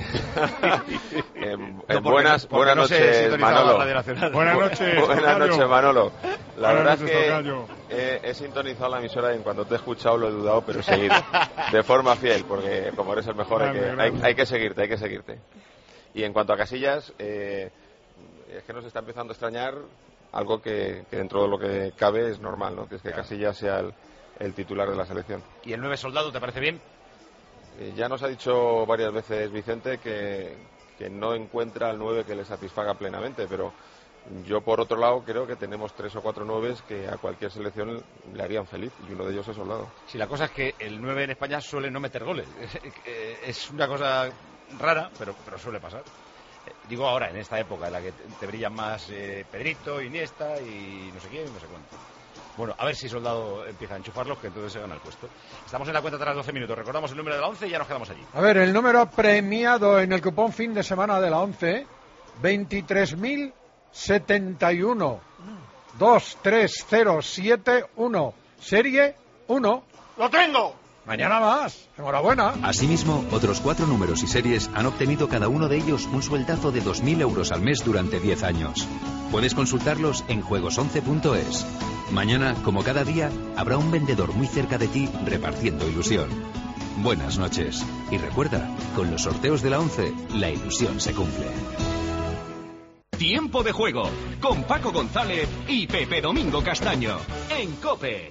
eh, no, buenas porque buenas no noches, Manolo. Buenas noches, buenas noches, Manolo. La buenas verdad es que eh, he sintonizado la emisora y en cuanto te he escuchado lo he dudado, pero he seguido de forma fiel, porque como eres el mejor hay que, hay, hay que seguirte, hay que seguirte. Y en cuanto a Casillas, eh, es que nos está empezando a extrañar algo que, que dentro de lo que cabe es normal, ¿no? Que es que claro. Casillas sea el, el titular de la selección. ¿Y el nueve soldado te parece bien? Eh, ya nos ha dicho varias veces Vicente que, que no encuentra al nueve que le satisfaga plenamente, pero yo por otro lado creo que tenemos tres o cuatro nueves que a cualquier selección le harían feliz, y uno de ellos es Soldado. Sí, la cosa es que el nueve en España suele no meter goles. Es una cosa rara, pero, pero suele pasar. Digo ahora, en esta época en la que te brillan más eh, Pedrito, Iniesta y no sé quién, no sé cuánto. Bueno, a ver si Soldado empieza a enchufarlos, que entonces se gana el puesto. Estamos en la cuenta tras doce minutos. Recordamos el número de la once y ya nos quedamos allí. A ver, el número premiado en el cupón fin de semana de la once, veintitrés mil setenta y uno, dos tres cero siete uno, serie uno. ¡Lo tengo! Mañana más. Enhorabuena. Asimismo, otros cuatro números y series han obtenido cada uno de ellos un sueldazo de dos mil euros al mes durante diez años. Puedes consultarlos en juegos once punto es. Mañana, como cada día, habrá un vendedor muy cerca de ti repartiendo ilusión. Buenas noches. Y recuerda, con los sorteos de la once, la ilusión se cumple. Tiempo de juego con Paco González y Pepe Domingo Castaño en COPE.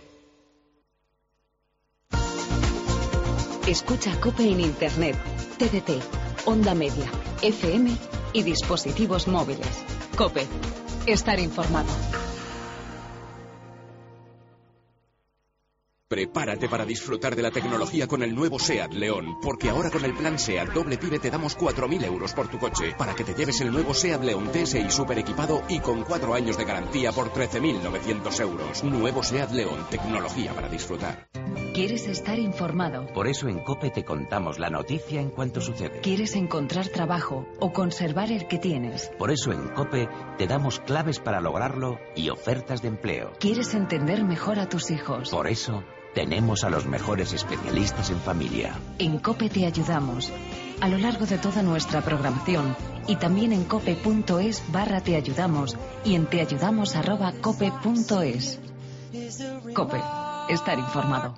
Escucha COPE en Internet, T D T, Onda Media, F M y dispositivos móviles. COPE. Estar informado. Prepárate para disfrutar de la tecnología con el nuevo SEAT León, porque ahora con el plan SEAT Doble Pibe te damos cuatro mil euros por tu coche, para que te lleves el nuevo SEAT León T S I super equipado y con cuatro años de garantía por trece mil novecientos euros. Nuevo SEAT León, tecnología para disfrutar. ¿Quieres estar informado? Por eso en COPE te contamos la noticia en cuanto sucede. ¿Quieres encontrar trabajo o conservar el que tienes? Por eso en COPE te damos claves para lograrlo y ofertas de empleo. ¿Quieres entender mejor a tus hijos? Por eso tenemos a los mejores especialistas en familia. En COPE te ayudamos a lo largo de toda nuestra programación y también en cope.es barra te ayudamos y en teayudamos arroba cope punto es. COPE. Estar informado.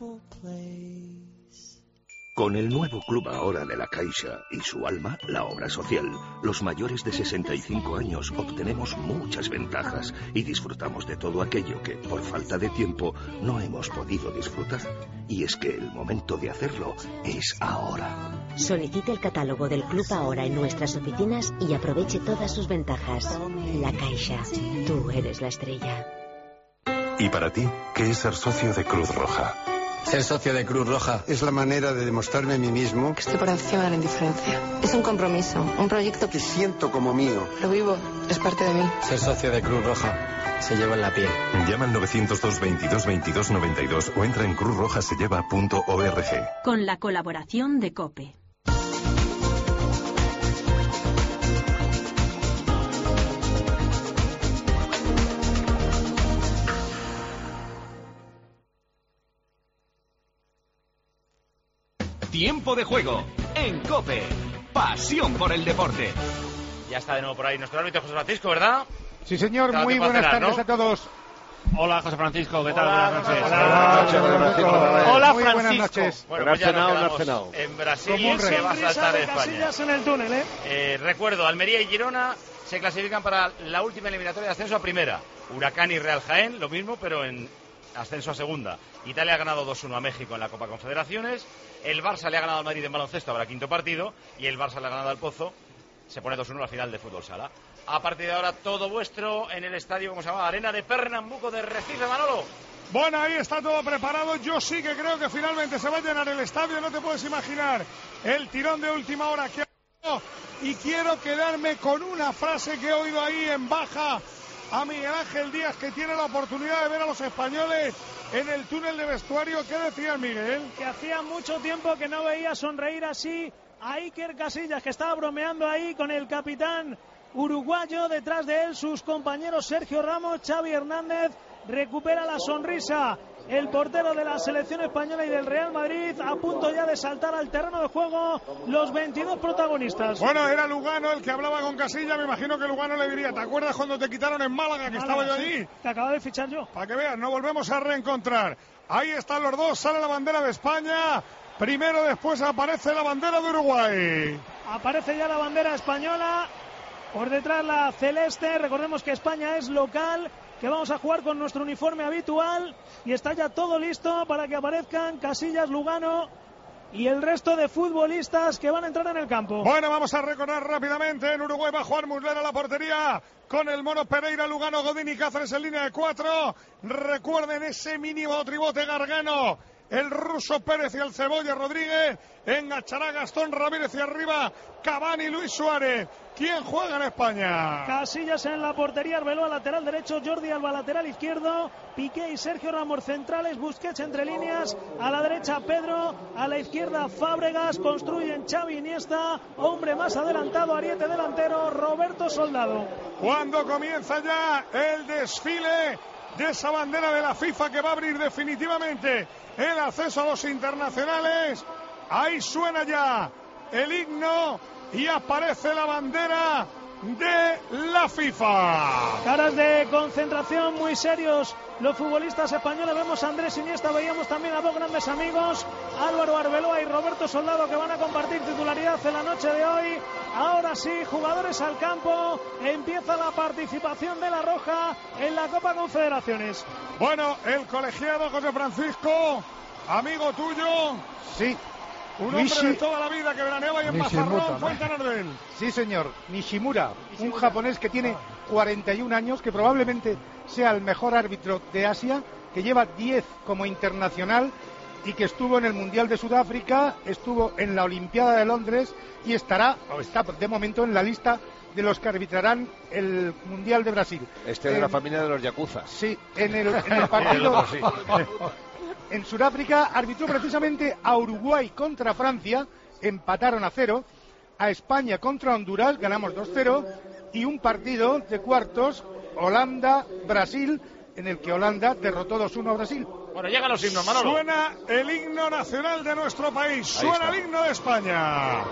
Con el nuevo Club Ahora de la Caixa y su alma, la obra social, los mayores de sesenta y cinco años obtenemos muchas ventajas y disfrutamos de todo aquello que, por falta de tiempo, no hemos podido disfrutar. Y es que el momento de hacerlo es ahora. Solicite el catálogo del Club Ahora en nuestras oficinas y aproveche todas sus ventajas. La Caixa, tú eres la estrella. ¿Y para ti, qué es ser socio de Cruz Roja? Ser socio de Cruz Roja es la manera de demostrarme a mí mismo que estoy por encima de la indiferencia. Es un compromiso, un proyecto que siento como mío. Lo vivo, es parte de mí. Ser socio de Cruz Roja se lleva en la piel. Llama al novecientos dos veintidós veintidós noventa y dos o entra en cruz roja se lleva punto org. Con la colaboración de COPE. Tiempo de juego en COPE. Pasión por el deporte. Ya está de nuevo por ahí nuestro árbitro José Francisco, ¿verdad? Sí, señor. Muy buenas tardes, ¿no?, a todos. Hola, José Francisco, ¿qué tal? Hola, buenas noches. Hola, Hola, Hola muy Francisco. Buenas noches. Bueno, pues ya nos quedamos en Brasil, se va a saltar España. Casillas en el túnel, ¿eh? Eh, recuerdo, Almería y Girona se clasifican para la última eliminatoria de ascenso a primera. Huracán y Real Jaén, lo mismo, pero en ascenso a segunda. Italia ha ganado dos uno a México en la Copa Confederaciones. El Barça le ha ganado al Madrid en baloncesto, habrá quinto partido. Y el Barça le ha ganado al Pozo. Se pone dos uno a la final de fútbol sala. A partir de ahora, todo vuestro en el estadio, ¿cómo se llama? Arena de Pernambuco de Recife, Manolo. Bueno, ahí está todo preparado. Yo sí que creo que finalmente se va a llenar el estadio. No te puedes imaginar el tirón de última hora que ha habido. Y quiero quedarme con una frase que he oído ahí en baja a Miguel Ángel Díaz, que tiene la oportunidad de ver a los españoles en el túnel de vestuario. ¿Qué decía Miguel? Que hacía mucho tiempo que no veía sonreír así a Iker Casillas, que estaba bromeando ahí con el capitán uruguayo. Detrás de él sus compañeros Sergio Ramos, Xavi Hernández. Recupera la sonrisa el portero de la selección española y del Real Madrid, a punto ya de saltar al terreno de juego los veintidós protagonistas. Bueno, era Lugano el que hablaba con Casillas. Me imagino que Lugano le diría: ¿te acuerdas cuando te quitaron en Málaga, que Málaga, estaba yo sí, allí? Te acabo de fichar yo. Para que veas, nos volvemos a reencontrar. Ahí están los dos, sale la bandera de España. Primero, después aparece la bandera de Uruguay. Aparece ya la bandera española. Por detrás la celeste. Recordemos que España es local, que vamos a jugar con nuestro uniforme habitual. Y está ya todo listo para que aparezcan Casillas, Lugano y el resto de futbolistas que van a entrar en el campo. Bueno, vamos a recordar rápidamente. En Uruguay va Juan Muslera a la portería, con el Mono Pereira, Lugano, Godín y Cáceres en línea de cuatro. Recuerden ese mínimo tribote Gargano, el ruso Pérez y el Cebolla Rodríguez. Enganchará Gastón Ramírez y arriba Cavani, Luis Suárez. ¿Quién juega en España? Casillas en la portería, Arbeloa lateral derecho, Jordi Alba lateral izquierdo, Piqué y Sergio Ramos centrales, Busquets entre líneas, a la derecha Pedro, a la izquierda Fábregas, construyen Xavi Iniesta, hombre más adelantado, ariete delantero, Roberto Soldado. Cuando comienza ya el desfile de esa bandera de la FIFA que va a abrir definitivamente el acceso a los internacionales, ahí suena ya el himno y aparece la bandera de la FIFA. Caras de concentración muy serios los futbolistas españoles. Vemos a Andrés Iniesta, veíamos también a dos grandes amigos, Álvaro Arbeloa y Roberto Soldado, que van a compartir titularidad en la noche de hoy. Ahora sí, jugadores al campo, empieza la participación de la Roja en la Copa Confederaciones. Bueno, el colegiado José Francisco, amigo tuyo. Sí. Un hombre Nishi... de toda la vida que veraneaba y en Mazarrón, Fuentenar de él. Sí, señor. Nishimura, un japonés que tiene cuarenta y un años, que probablemente sea el mejor árbitro de Asia, que lleva diez como internacional y que estuvo en el Mundial de Sudáfrica, estuvo en la Olimpiada de Londres y estará, o está de momento, en la lista de los que arbitrarán el Mundial de Brasil. Este es de en... la familia de los yakuza. Sí, en el, en el partido... En Sudáfrica arbitró precisamente a Uruguay contra Francia, empataron a cero, a España contra Honduras, ganamos dos cero, y un partido de cuartos, Holanda-Brasil, en el que Holanda derrotó dos uno a Brasil. Bueno, llegan los himnos, Manolo. Suena el himno nacional de nuestro país, suena el himno de España.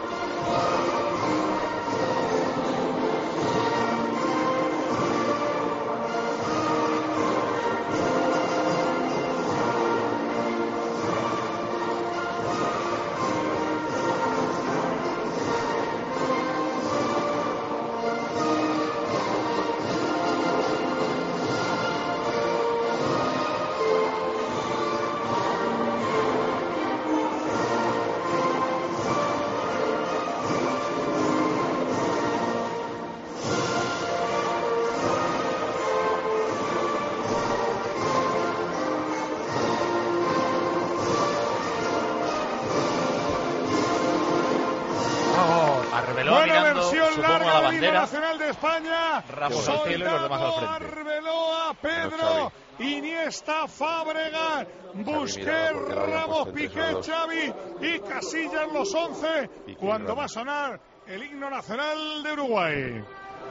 Buena versión larga del himno nacional de España. Ramos al cielo y los demás al frente. Arbeloa, Pedro, Iniesta, Fábregas, Busquets, Ramos, Piqué, Xavi y Casillas, los once, cuando va a sonar el himno nacional de Uruguay.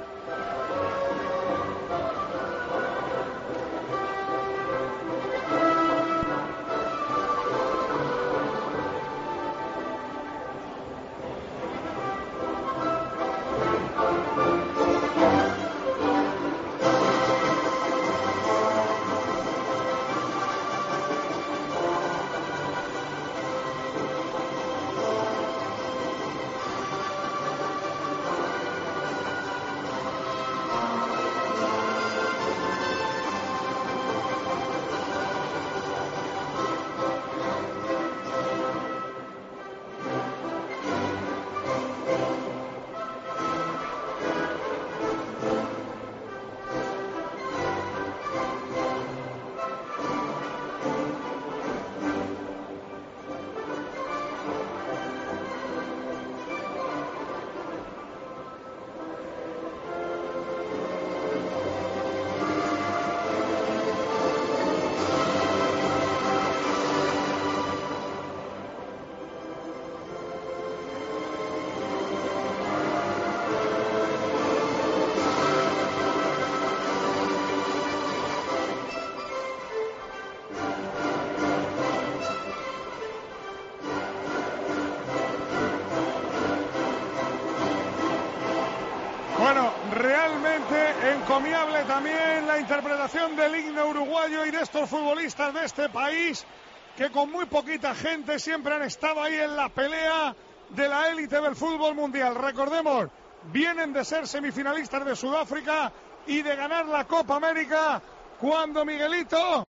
Bueno, realmente encomiable también la interpretación del himno uruguayo y de estos futbolistas de este país que con muy poquita gente siempre han estado ahí en la pelea de la élite del fútbol mundial. Recordemos, vienen de ser semifinalistas de Sudáfrica y de ganar la Copa América cuando Miguelito